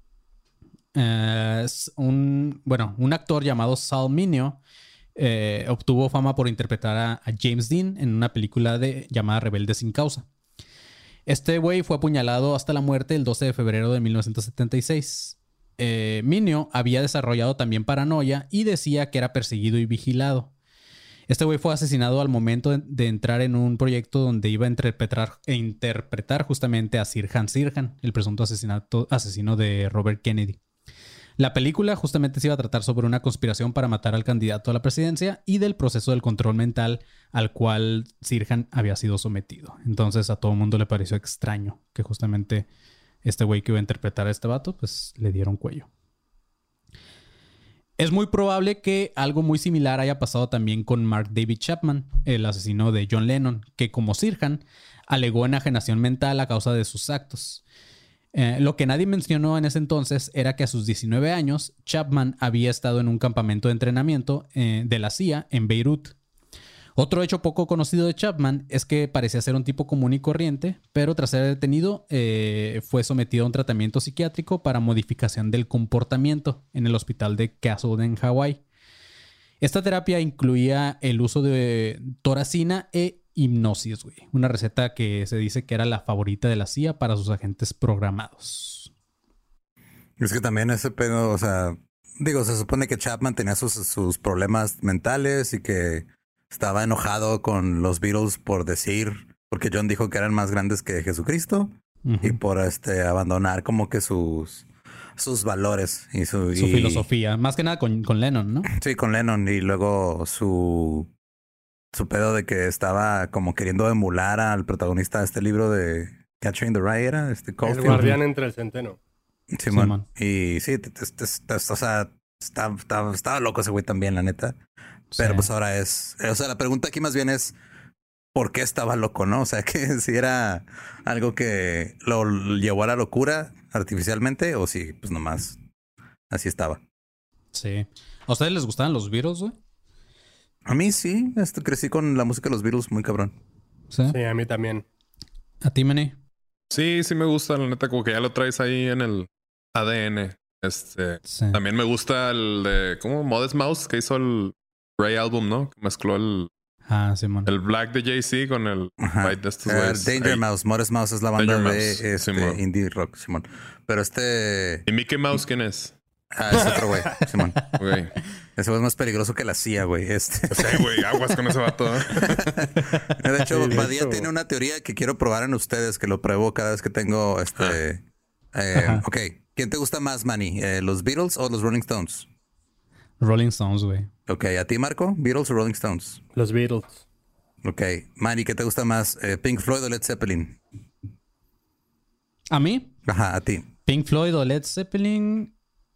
Un actor llamado Sal Mineo obtuvo fama por interpretar a James Dean en una película llamada Rebelde sin causa. Este güey fue apuñalado hasta la muerte el 12 de febrero de 1976. Mineo había desarrollado también paranoia y decía que era perseguido y vigilado. Este güey fue asesinado al momento de entrar en un proyecto donde iba a interpretar justamente a Sirhan Sirhan, el presunto asesino de Robert Kennedy. La película justamente se iba a tratar sobre una conspiración para matar al candidato a la presidencia y del proceso del control mental al cual Sirhan había sido sometido. Entonces a todo el mundo le pareció extraño que justamente este güey que iba a interpretar a este vato, pues le dieron cuello. Es muy probable que algo muy similar haya pasado también con Mark David Chapman, el asesino de John Lennon, que como Sirhan alegó enajenación mental a causa de sus actos. Lo que nadie mencionó en ese entonces era que a sus 19 años, Chapman había estado en un campamento de entrenamiento de la CIA en Beirut. Otro hecho poco conocido de Chapman es que parecía ser un tipo común y corriente, pero tras ser detenido fue sometido a un tratamiento psiquiátrico para modificación del comportamiento en el hospital de Castle en Hawái. Esta terapia incluía el uso de toracina e hipnosis, güey. Una receta que se dice que era la favorita de la CIA para sus agentes programados. Es que también ese pedo, o sea, digo, se supone que Chapman tenía sus problemas mentales y que estaba enojado con los Beatles por decir, porque John dijo que eran más grandes que Jesucristo y por abandonar como que sus valores y su filosofía. Más que nada con Lennon, ¿no? Sí, con Lennon. Y luego su pedo de que estaba como queriendo emular al protagonista de este libro de Catching the Rye, era El guardián entre el centeno. Simón. Y sí, o sea, estaba loco ese güey también, la neta. Pero pues ahora o sea, la pregunta aquí más bien es ¿por qué estaba loco, no? O sea, que si era algo que lo llevó a la locura artificialmente o si pues nomás así estaba. Sí. ¿A ustedes les gustaban los Beatles, güey? A mí sí, crecí con la música de los Beatles muy cabrón. Sí, a mí también. ¿A ti, Manny? Sí, sí me gusta, la neta, como que ya lo traes ahí en el ADN. También me gusta el de, ¿cómo? Modest Mouse, que hizo el Grey Album, ¿no? Que mezcló el Black de Jay-Z con el White de estos güeyes. Danger Mouse, Modest Mouse es la banda de indie rock, Simón. Pero ¿Y Mickey Mouse quién es? Es otro güey, Simón. Okay. Ese güey es más peligroso que la CIA, güey. Sí, güey, aguas con ese vato. De hecho, Badía tiene una teoría que quiero probar en ustedes, que lo pruebo cada vez que tengo ok, ¿quién te gusta más, Manny? ¿Los Beatles o los Rolling Stones? Rolling Stones, güey. Ok, ¿a ti, Marco? ¿Beatles o Rolling Stones? Los Beatles. Ok, Manny, ¿qué te gusta más? ¿Pink Floyd o Led Zeppelin? ¿A mí? Ajá, a ti. Pink Floyd o Led Zeppelin.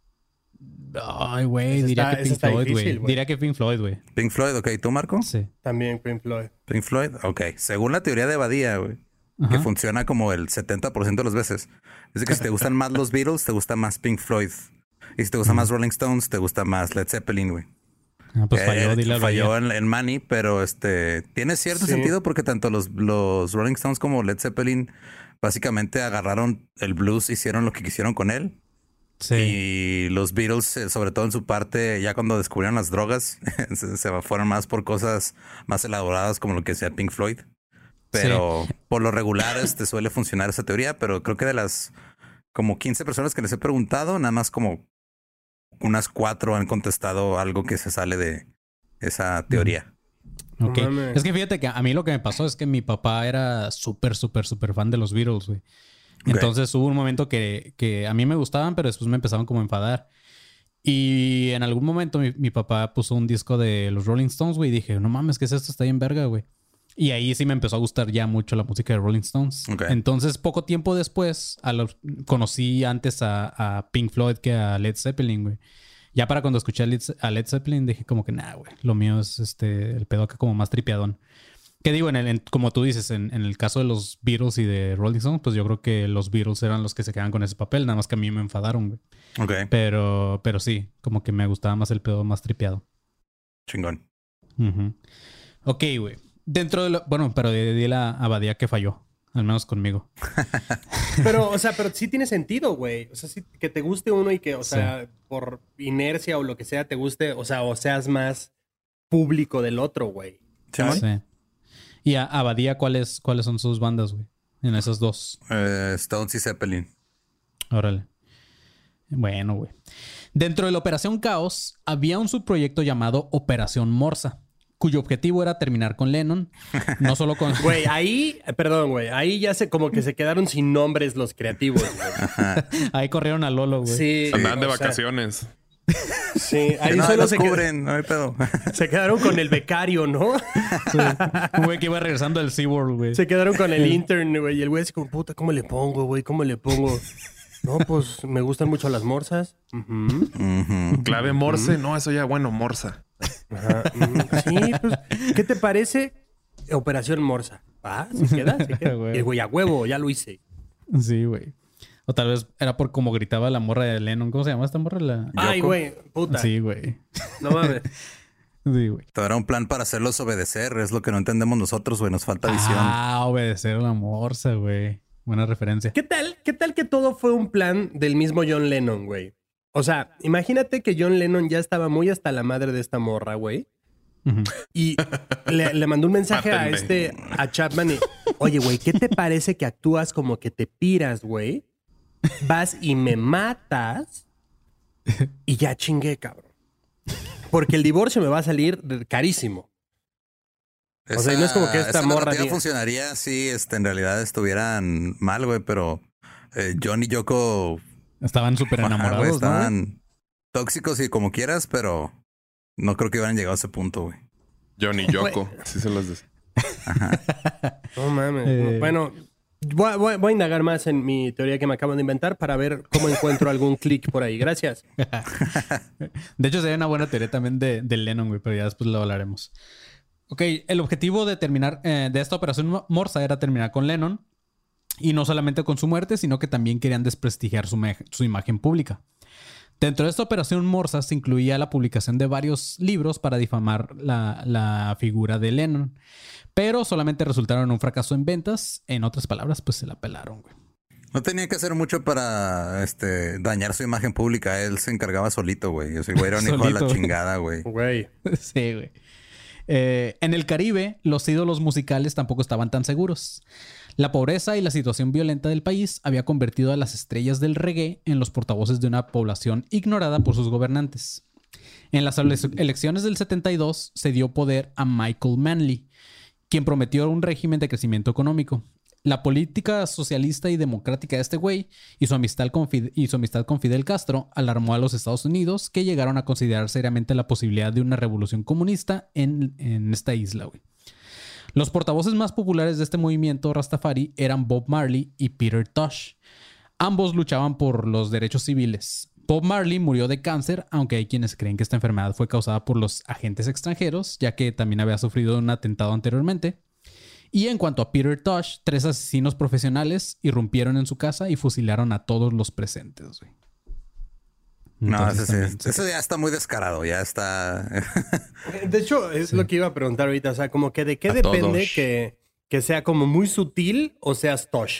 Ay, güey, diría que Pink Floyd, güey. Diría que Pink Floyd, güey. Pink Floyd, ok. ¿Tú, Marco? Sí. También Pink Floyd. Pink Floyd, ok. Según la teoría de Badía, güey, que funciona como el 70% de las veces, es que si te gustan más los Beatles, te gusta más Pink Floyd. Y si te gusta más Rolling Stones, te gusta más Led Zeppelin, güey. Ah, pues falló en Manny, pero tiene cierto sentido porque tanto los Rolling Stones como Led Zeppelin básicamente agarraron el blues, hicieron lo que quisieron con él. Sí. Y los Beatles, sobre todo en su parte, ya cuando descubrieron las drogas, se fueron más por cosas más elaboradas como lo que decía Pink Floyd. Pero por lo regular suele funcionar esa teoría, pero creo que de las como 15 personas que les he preguntado, nada más como unas 4 han contestado algo que se sale de esa teoría. Ok. Es que fíjate que a mí lo que me pasó es que mi papá era súper fan de los Beatles, güey. Entonces hubo un momento que a mí me gustaban, pero después me empezaban como a enfadar. Y en algún momento mi papá puso un disco de los Rolling Stones, güey. Y dije, no mames, ¿qué es esto? Está bien verga, güey. Y ahí sí me empezó a gustar ya mucho la música de Rolling Stones. Okay. Entonces, poco tiempo después, conocí antes a Pink Floyd que a Led Zeppelin, güey. Ya para cuando escuché a Led Zeppelin, dije como que, nah, güey. Lo mío es el pedo acá como más tripiadón. Que digo, como tú dices, en el caso de los Beatles y de Rolling Stones, pues yo creo que los Beatles eran los que se quedan con ese papel. Nada más que a mí me enfadaron, güey. Ok. Pero sí, como que me gustaba más el pedo más tripeado. Chingón. Ok, güey. Dentro de bueno, pero dile a Badía que falló. Al menos conmigo. Pero sí tiene sentido, güey. O sea, sí, que te guste uno y que, o sea, por inercia o lo que sea, te guste, o sea, o seas más público del otro, güey. Sí. Y a Badía, ¿cuáles son sus bandas, güey? En esas dos. Stones y Zeppelin. Órale. Bueno, güey. Dentro de la Operación Caos, había un subproyecto llamado Operación Morsa, cuyo objetivo era terminar con Lennon, no solo con... Güey, ahí ya como que se quedaron sin nombres los creativos, güey. Ahí corrieron a Lolo, güey. Sí. Andaban de vacaciones. Sí, ahí no, solo se cubren, no hay pedo. Se quedaron con el becario, ¿no? Sí. Un güey que iba regresando del SeaWorld, güey. Se quedaron con el intern, güey. Y el güey así como, puta, ¿cómo le pongo, güey? ¿Cómo le pongo? No, pues me gustan mucho las morsas. Clave Morse, no, eso ya, bueno, Morsa. Ajá. Sí, pues, ¿qué te parece? Operación Morsa. Ah, ¿se queda? Y el güey, a huevo, ya lo hice. Sí, güey. O tal vez era por como gritaba la morra de Lennon. ¿Cómo se llama esta morra? Ay, güey, puta. Sí, güey. No mames. Sí, güey. Todo era un plan para hacerlos obedecer. Es lo que no entendemos nosotros, güey. Nos falta visión. Obedecer a la morsa, güey. Buena referencia. ¿Qué tal que todo fue un plan del mismo John Lennon, güey? O sea, imagínate que John Lennon ya estaba muy hasta la madre de esta morra, güey. Ujú. Y le mandó un mensaje a Chapman y, oye, güey, ¿qué te parece que actúas como que te piras, güey? Vas y me matas y ya chingué, cabrón. Porque el divorcio me va a salir carísimo. O sea, y no es como que esta morra funcionaría si en realidad estuvieran mal, güey, pero John y Yoko estaban súper enamorados, güey, ¿no? estaban tóxicos y como quieras, pero no creo que hubieran llegado a ese punto, güey. John y Yoko, sí se los dice. No mames. Bueno, voy a indagar más en mi teoría que me acabo de inventar para ver cómo encuentro algún clic por ahí. Gracias. De hecho, sería una buena teoría también de Lennon, güey, pero ya después lo hablaremos. Ok, el objetivo de terminar de esta operación Morsa era terminar con Lennon. Y no solamente con su muerte, sino que también querían desprestigiar su imagen pública. Dentro de esta operación Morsa se incluía la publicación de varios libros para difamar la figura de Lennon. Pero solamente resultaron un fracaso en ventas. En otras palabras, pues se la pelaron, güey. No tenía que hacer mucho para dañar su imagen pública. Él se encargaba solito, güey. Ese güey era un hijo de la chingada, güey. Güey. Sí, güey. En el Caribe, los ídolos musicales tampoco estaban tan seguros. La pobreza y la situación violenta del país había convertido a las estrellas del reggae en los portavoces de una población ignorada por sus gobernantes. En las elecciones del 72 se dio poder a Michael Manley, quien prometió un régimen de crecimiento económico. La política socialista y democrática de este güey y su amistad con Fidel Castro alarmó a los Estados Unidos, que llegaron a considerar seriamente la posibilidad de una revolución comunista en esta isla, güey. Los portavoces más populares de este movimiento Rastafari eran Bob Marley y Peter Tosh. Ambos luchaban por los derechos civiles. Bob Marley murió de cáncer, aunque hay quienes creen que esta enfermedad fue causada por los agentes extranjeros, ya que también había sufrido un atentado anteriormente. Y en cuanto a Peter Tosh, 3 asesinos profesionales irrumpieron en su casa y fusilaron a todos los presentes, güey. No, eso ya está muy descarado, ya está. De hecho, es lo que iba a preguntar ahorita. O sea, como que de qué depende que sea como muy sutil o seas Tosh.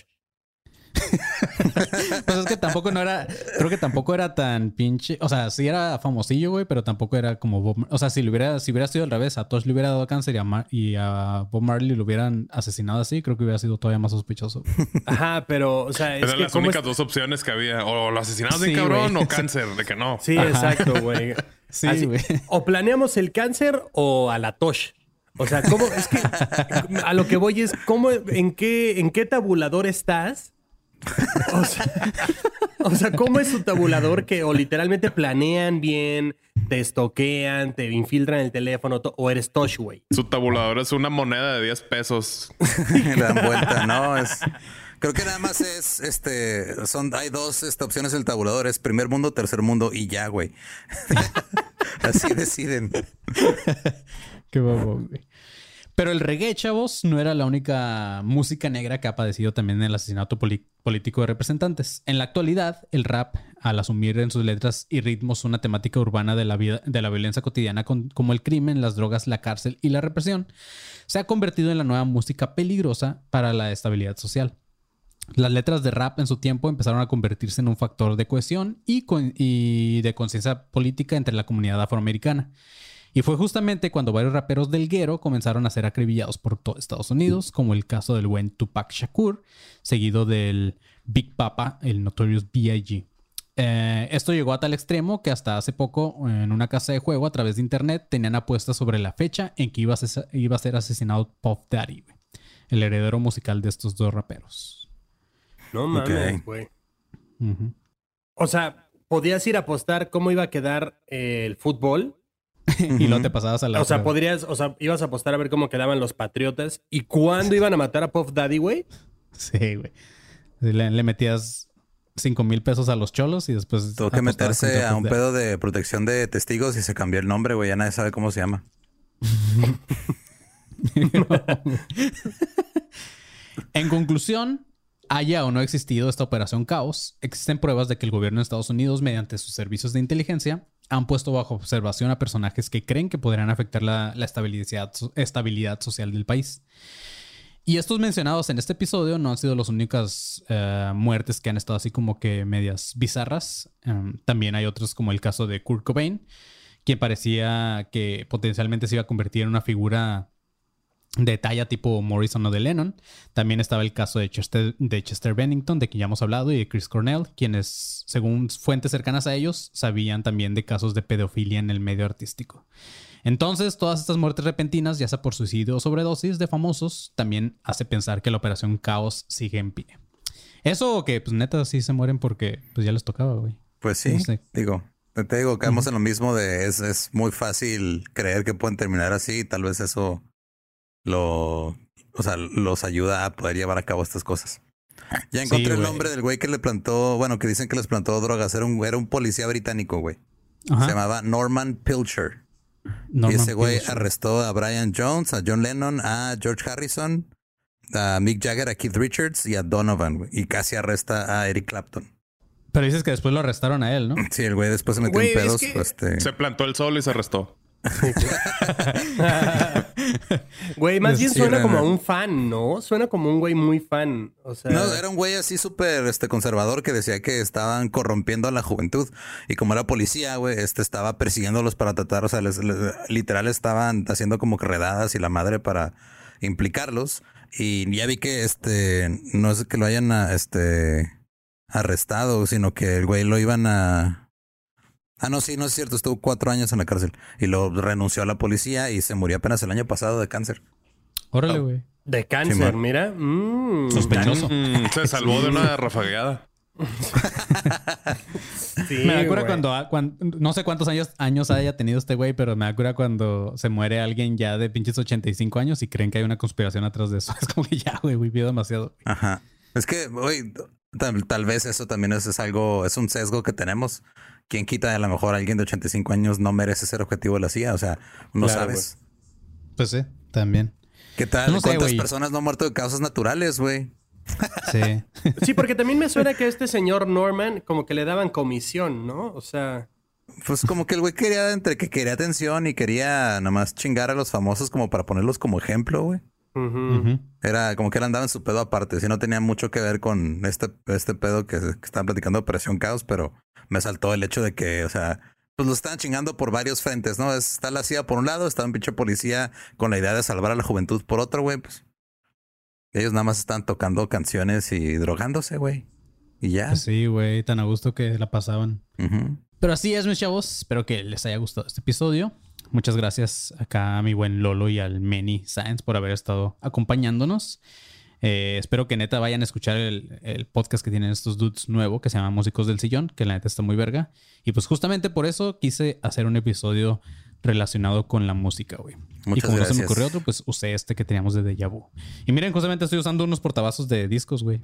Pues es que tampoco creo que tampoco era tan pinche, o sea, sí era famosillo, güey, pero tampoco era como Bob, o sea, si hubiera sido al revés, a Tosh le hubiera dado cáncer y a Bob Marley lo hubieran asesinado así, creo que hubiera sido todavía más sospechoso. Ajá, pero, o sea, eran las únicas dos opciones que había, o lo asesinabas de cabrón, güey, o cáncer, de que no. Sí, exacto, güey. Sí, güey. O planeamos el cáncer o a la Tosh. O sea, ¿cómo? Es que a lo que voy es, en qué tabulador estás? O sea, ¿cómo es su tabulador que o literalmente planean bien, te estoquean, te infiltran el teléfono o eres Tosh, güey? Su tabulador es una moneda de 10 pesos. Le dan vuelta, ¿no? Creo que nada más hay dos opciones del tabulador, es primer mundo, tercer mundo y ya, güey. Así deciden. Qué babón, güey. Pero el reggae, chavos, no era la única música negra que ha padecido también el asesinato político de representantes. En la actualidad, el rap, al asumir en sus letras y ritmos una temática urbana de la violencia cotidiana como el crimen, las drogas, la cárcel y la represión, se ha convertido en la nueva música peligrosa para la estabilidad social. Las letras de rap en su tiempo empezaron a convertirse en un factor de cohesión y de conciencia política entre la comunidad afroamericana. Y fue justamente cuando varios raperos del guero comenzaron a ser acribillados por todo Estados Unidos, como el caso del buen Tupac Shakur, seguido del Big Papa, el Notorious B.I.G. Esto llegó a tal extremo que hasta hace poco, en una casa de juego a través de internet, tenían apuestas sobre la fecha en que iba a ser asesinado Puff Daddy, el heredero musical de estos dos raperos. No mames, güey. Uh-huh. O sea, podías ir a apostar cómo iba a quedar el fútbol. Y no te pasabas a la otra. Ibas a apostar a ver cómo quedaban los Patriotas y cuándo iban a matar a Puff Daddy, güey. Sí, güey. Le metías 5,000 pesos a los cholos y después... Tuvo que meterse a un pedo de protección de testigos y se cambió el nombre, güey. Ya nadie sabe cómo se llama. En conclusión, haya o no existido esta operación Caos, existen pruebas de que el gobierno de Estados Unidos, mediante sus servicios de inteligencia, han puesto bajo observación a personajes que creen que podrían afectar la estabilidad social del país. Y estos mencionados en este episodio no han sido las únicas muertes que han estado así como que medias bizarras. También hay otros, como el caso de Kurt Cobain, quien parecía que potencialmente se iba a convertir en una figura de talla tipo Morrison o de Lennon. También estaba el caso de Chester Bennington, de quien ya hemos hablado, y de Chris Cornell, quienes, según fuentes cercanas a ellos, sabían también de casos de pedofilia en el medio artístico. Entonces, todas estas muertes repentinas, ya sea por suicidio o sobredosis de famosos, también hace pensar que la operación Caos sigue en pie. Eso o que, pues neta, sí se mueren porque pues ya les tocaba, güey. Pues sí, no sé. Te digo, caemos en lo mismo de es muy fácil creer que pueden terminar así y tal vez eso los ayuda a poder llevar a cabo estas cosas. Ya encontré el nombre del güey que le plantó, bueno, que dicen que les plantó drogas. Era un policía británico, güey. Se llamaba Norman Pilcher. Y ese güey arrestó a Brian Jones, a John Lennon, a George Harrison, a Mick Jagger, a Keith Richards y a Donovan, güey. Y casi arresta a Eric Clapton. Pero dices que después lo arrestaron a él, ¿no? Sí, el güey después se metió en pedos. Es que... Se plantó el sol y se arrestó. Güey, más bien suena como a un fan, ¿no? Suena como un güey muy fan. O sea... No, era un güey así súper conservador que decía que estaban corrompiendo a la juventud. Y como era policía, güey, estaba persiguiéndolos para tratar, o sea, literal estaban haciendo como que redadas y la madre para implicarlos. Y ya vi que no es que lo hayan arrestado, sino que el güey lo iban a... Ah, no, sí, no es cierto. Estuvo 4 años en la cárcel. Y lo renunció a la policía y se murió apenas el año pasado de cáncer. Órale, güey. De cáncer, sí, mira. Sospechoso. Se salvó de una rafagueada. Sí, me acuerdo cuando no sé cuántos años haya tenido este güey, pero me acuerdo cuando se muere alguien ya de pinches 85 años y creen que hay una conspiración atrás de eso. Es como que ya, güey, vivió demasiado. Ajá. Es que, güey, tal vez eso también es algo, es un sesgo que tenemos. ¿Quién quita? A lo mejor alguien de 85 años no merece ser objetivo de la CIA. O sea, no sabes. Wey. Pues sí, también. ¿Qué tal? No sé, ¿cuántas personas no han muerto de causas naturales, güey? Sí. Sí, porque también me suena que a este señor Norman como que le daban comisión, ¿no? O sea... Pues como que el güey quería atención y quería nada más chingar a los famosos como para ponerlos como ejemplo, güey. Era como que él andaba en su pedo aparte. Sí, no tenía mucho que ver con este pedo que estaban platicando de Operación Caos, pero me saltó el hecho de que, o sea, pues lo estaban chingando por varios frentes, ¿no? Está la CIA por un lado, está un pinche policía con la idea de salvar a la juventud por otro, güey. Pues ellos nada más están tocando canciones y drogándose, güey. Y ya. Pues sí, güey, tan a gusto que la pasaban. Pero así es, mis chavos. Espero que les haya gustado este episodio. Muchas gracias acá a mi buen Lolo y al Meni Science por haber estado acompañándonos. Espero que neta vayan a escuchar el podcast que tienen estos dudes nuevo que se llama Músicos del Sillón, que la neta está muy verga. Y pues justamente por eso quise hacer un episodio relacionado con la música, güey. Y como no se me ocurrió otro, pues usé que teníamos de Deja Vu. Y miren, justamente estoy usando unos portavasos de discos, güey.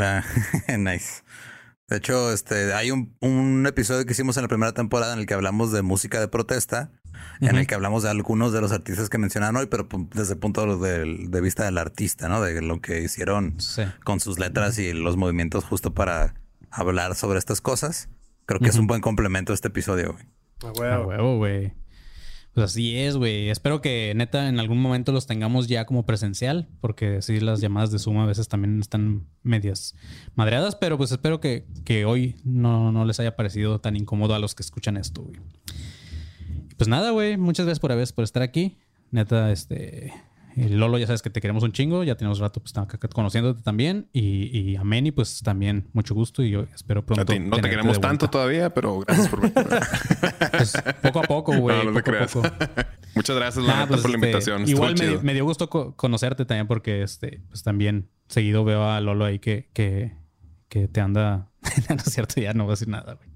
Nice. De hecho, hay un episodio que hicimos en la primera temporada en el que hablamos de música de protesta, en el que hablamos de algunos de los artistas que mencionaron hoy, pero desde el punto de vista del artista, ¿no? De lo que hicieron con sus letras y los movimientos justo para hablar sobre estas cosas. Creo que es un buen complemento a este episodio, güey. A huevo, güey. Pues así es, güey. Espero que neta en algún momento los tengamos ya como presencial, porque sí, las llamadas de Zoom a veces también están medias madreadas, pero pues espero que hoy no les haya parecido tan incómodo a los que escuchan esto, güey. Pues nada, güey. Muchas gracias por estar aquí. Neta, Lolo, ya sabes que te queremos un chingo. Ya tenemos rato pues acá conociéndote también. Y a Meni, pues también mucho gusto. Y yo espero pronto. A ti no te queremos tanto todavía, pero gracias por venir. Pues poco a poco, güey. No te creas. Muchas gracias, pues, por la invitación. Igual me dio gusto conocerte también porque pues también seguido veo a Lolo ahí que te anda... No es cierto, ya no voy a decir nada, güey.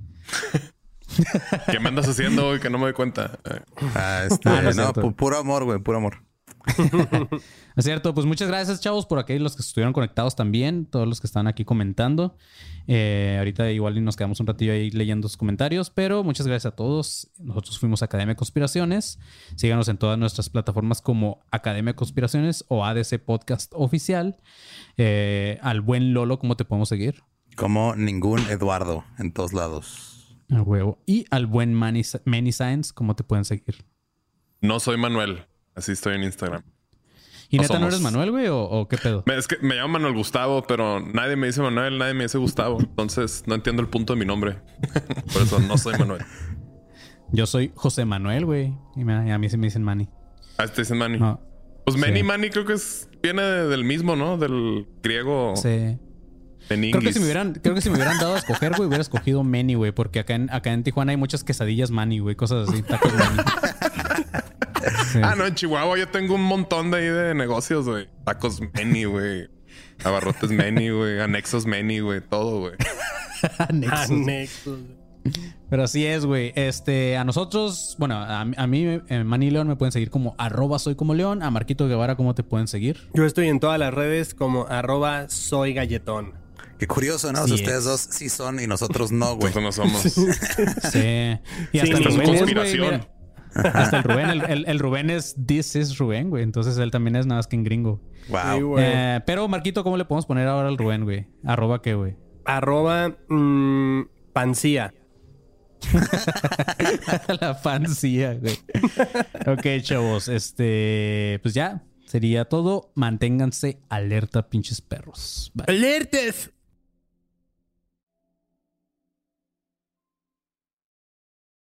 ¿Qué me andas haciendo, güey? Que no me doy cuenta. Puro amor, güey. Puro amor. Es cierto, pues muchas gracias, chavos, por aquellos que estuvieron conectados también, todos los que están aquí comentando. Ahorita igual nos quedamos un ratillo ahí leyendo sus comentarios, pero muchas gracias a todos. Nosotros fuimos Academia de Conspiraciones. Síganos en todas nuestras plataformas como Academia de Conspiraciones o ADC Podcast Oficial. Al buen Lolo, ¿cómo te podemos seguir? Como ningún Eduardo, en todos lados. Al huevo. Y al buen Manny Science, ¿cómo te pueden seguir? No soy Manuel. Así estoy en Instagram. ¿Y neta no eres Manuel, güey? ¿O qué pedo? Es que me llamo Manuel Gustavo, pero nadie me dice Manuel, nadie me dice Gustavo. Entonces no entiendo el punto de mi nombre. Por eso no soy Manuel. Yo soy José Manuel, güey. Y a mí se me dicen Manny. Ah, te dicen Manny. No. Pues Manny, sí. Manny creo que viene del mismo, ¿no? Del griego. Sí. Creo que si me hubieran dado a escoger, güey, hubiera escogido Manny, güey. Porque acá en Tijuana hay muchas quesadillas Manny, güey. Cosas así, tacos Manny. Sí. Ah, no, en Chihuahua yo tengo un montón de ahí de negocios, güey. Tacos Manny, güey. Abarrotes Manny, güey. Anexos Manny, güey. Todo, güey. Anexos. Pero así es, güey. A nosotros, bueno, a mí, Manny León, me pueden seguir como @soycomoleón. A Marquito Guevara, ¿cómo te pueden seguir? Yo estoy en todas las redes como @soygalletón. Qué curioso, ¿no? Sí, ustedes dos sí son y nosotros no, güey. Nosotros no somos. Sí. Y hasta el Rubén es, güey. Hasta el Rubén. El Rubén es This is Rubén, güey. Entonces él también es nada más que en gringo. Wow. Sí, pero Marquito, ¿cómo le podemos poner ahora al Rubén, güey? ¿Qué, güey? Pancía. La pancía, güey. Ok, chavos. Pues ya sería todo. Manténganse alerta, pinches perros. Bye. ¡Alertas!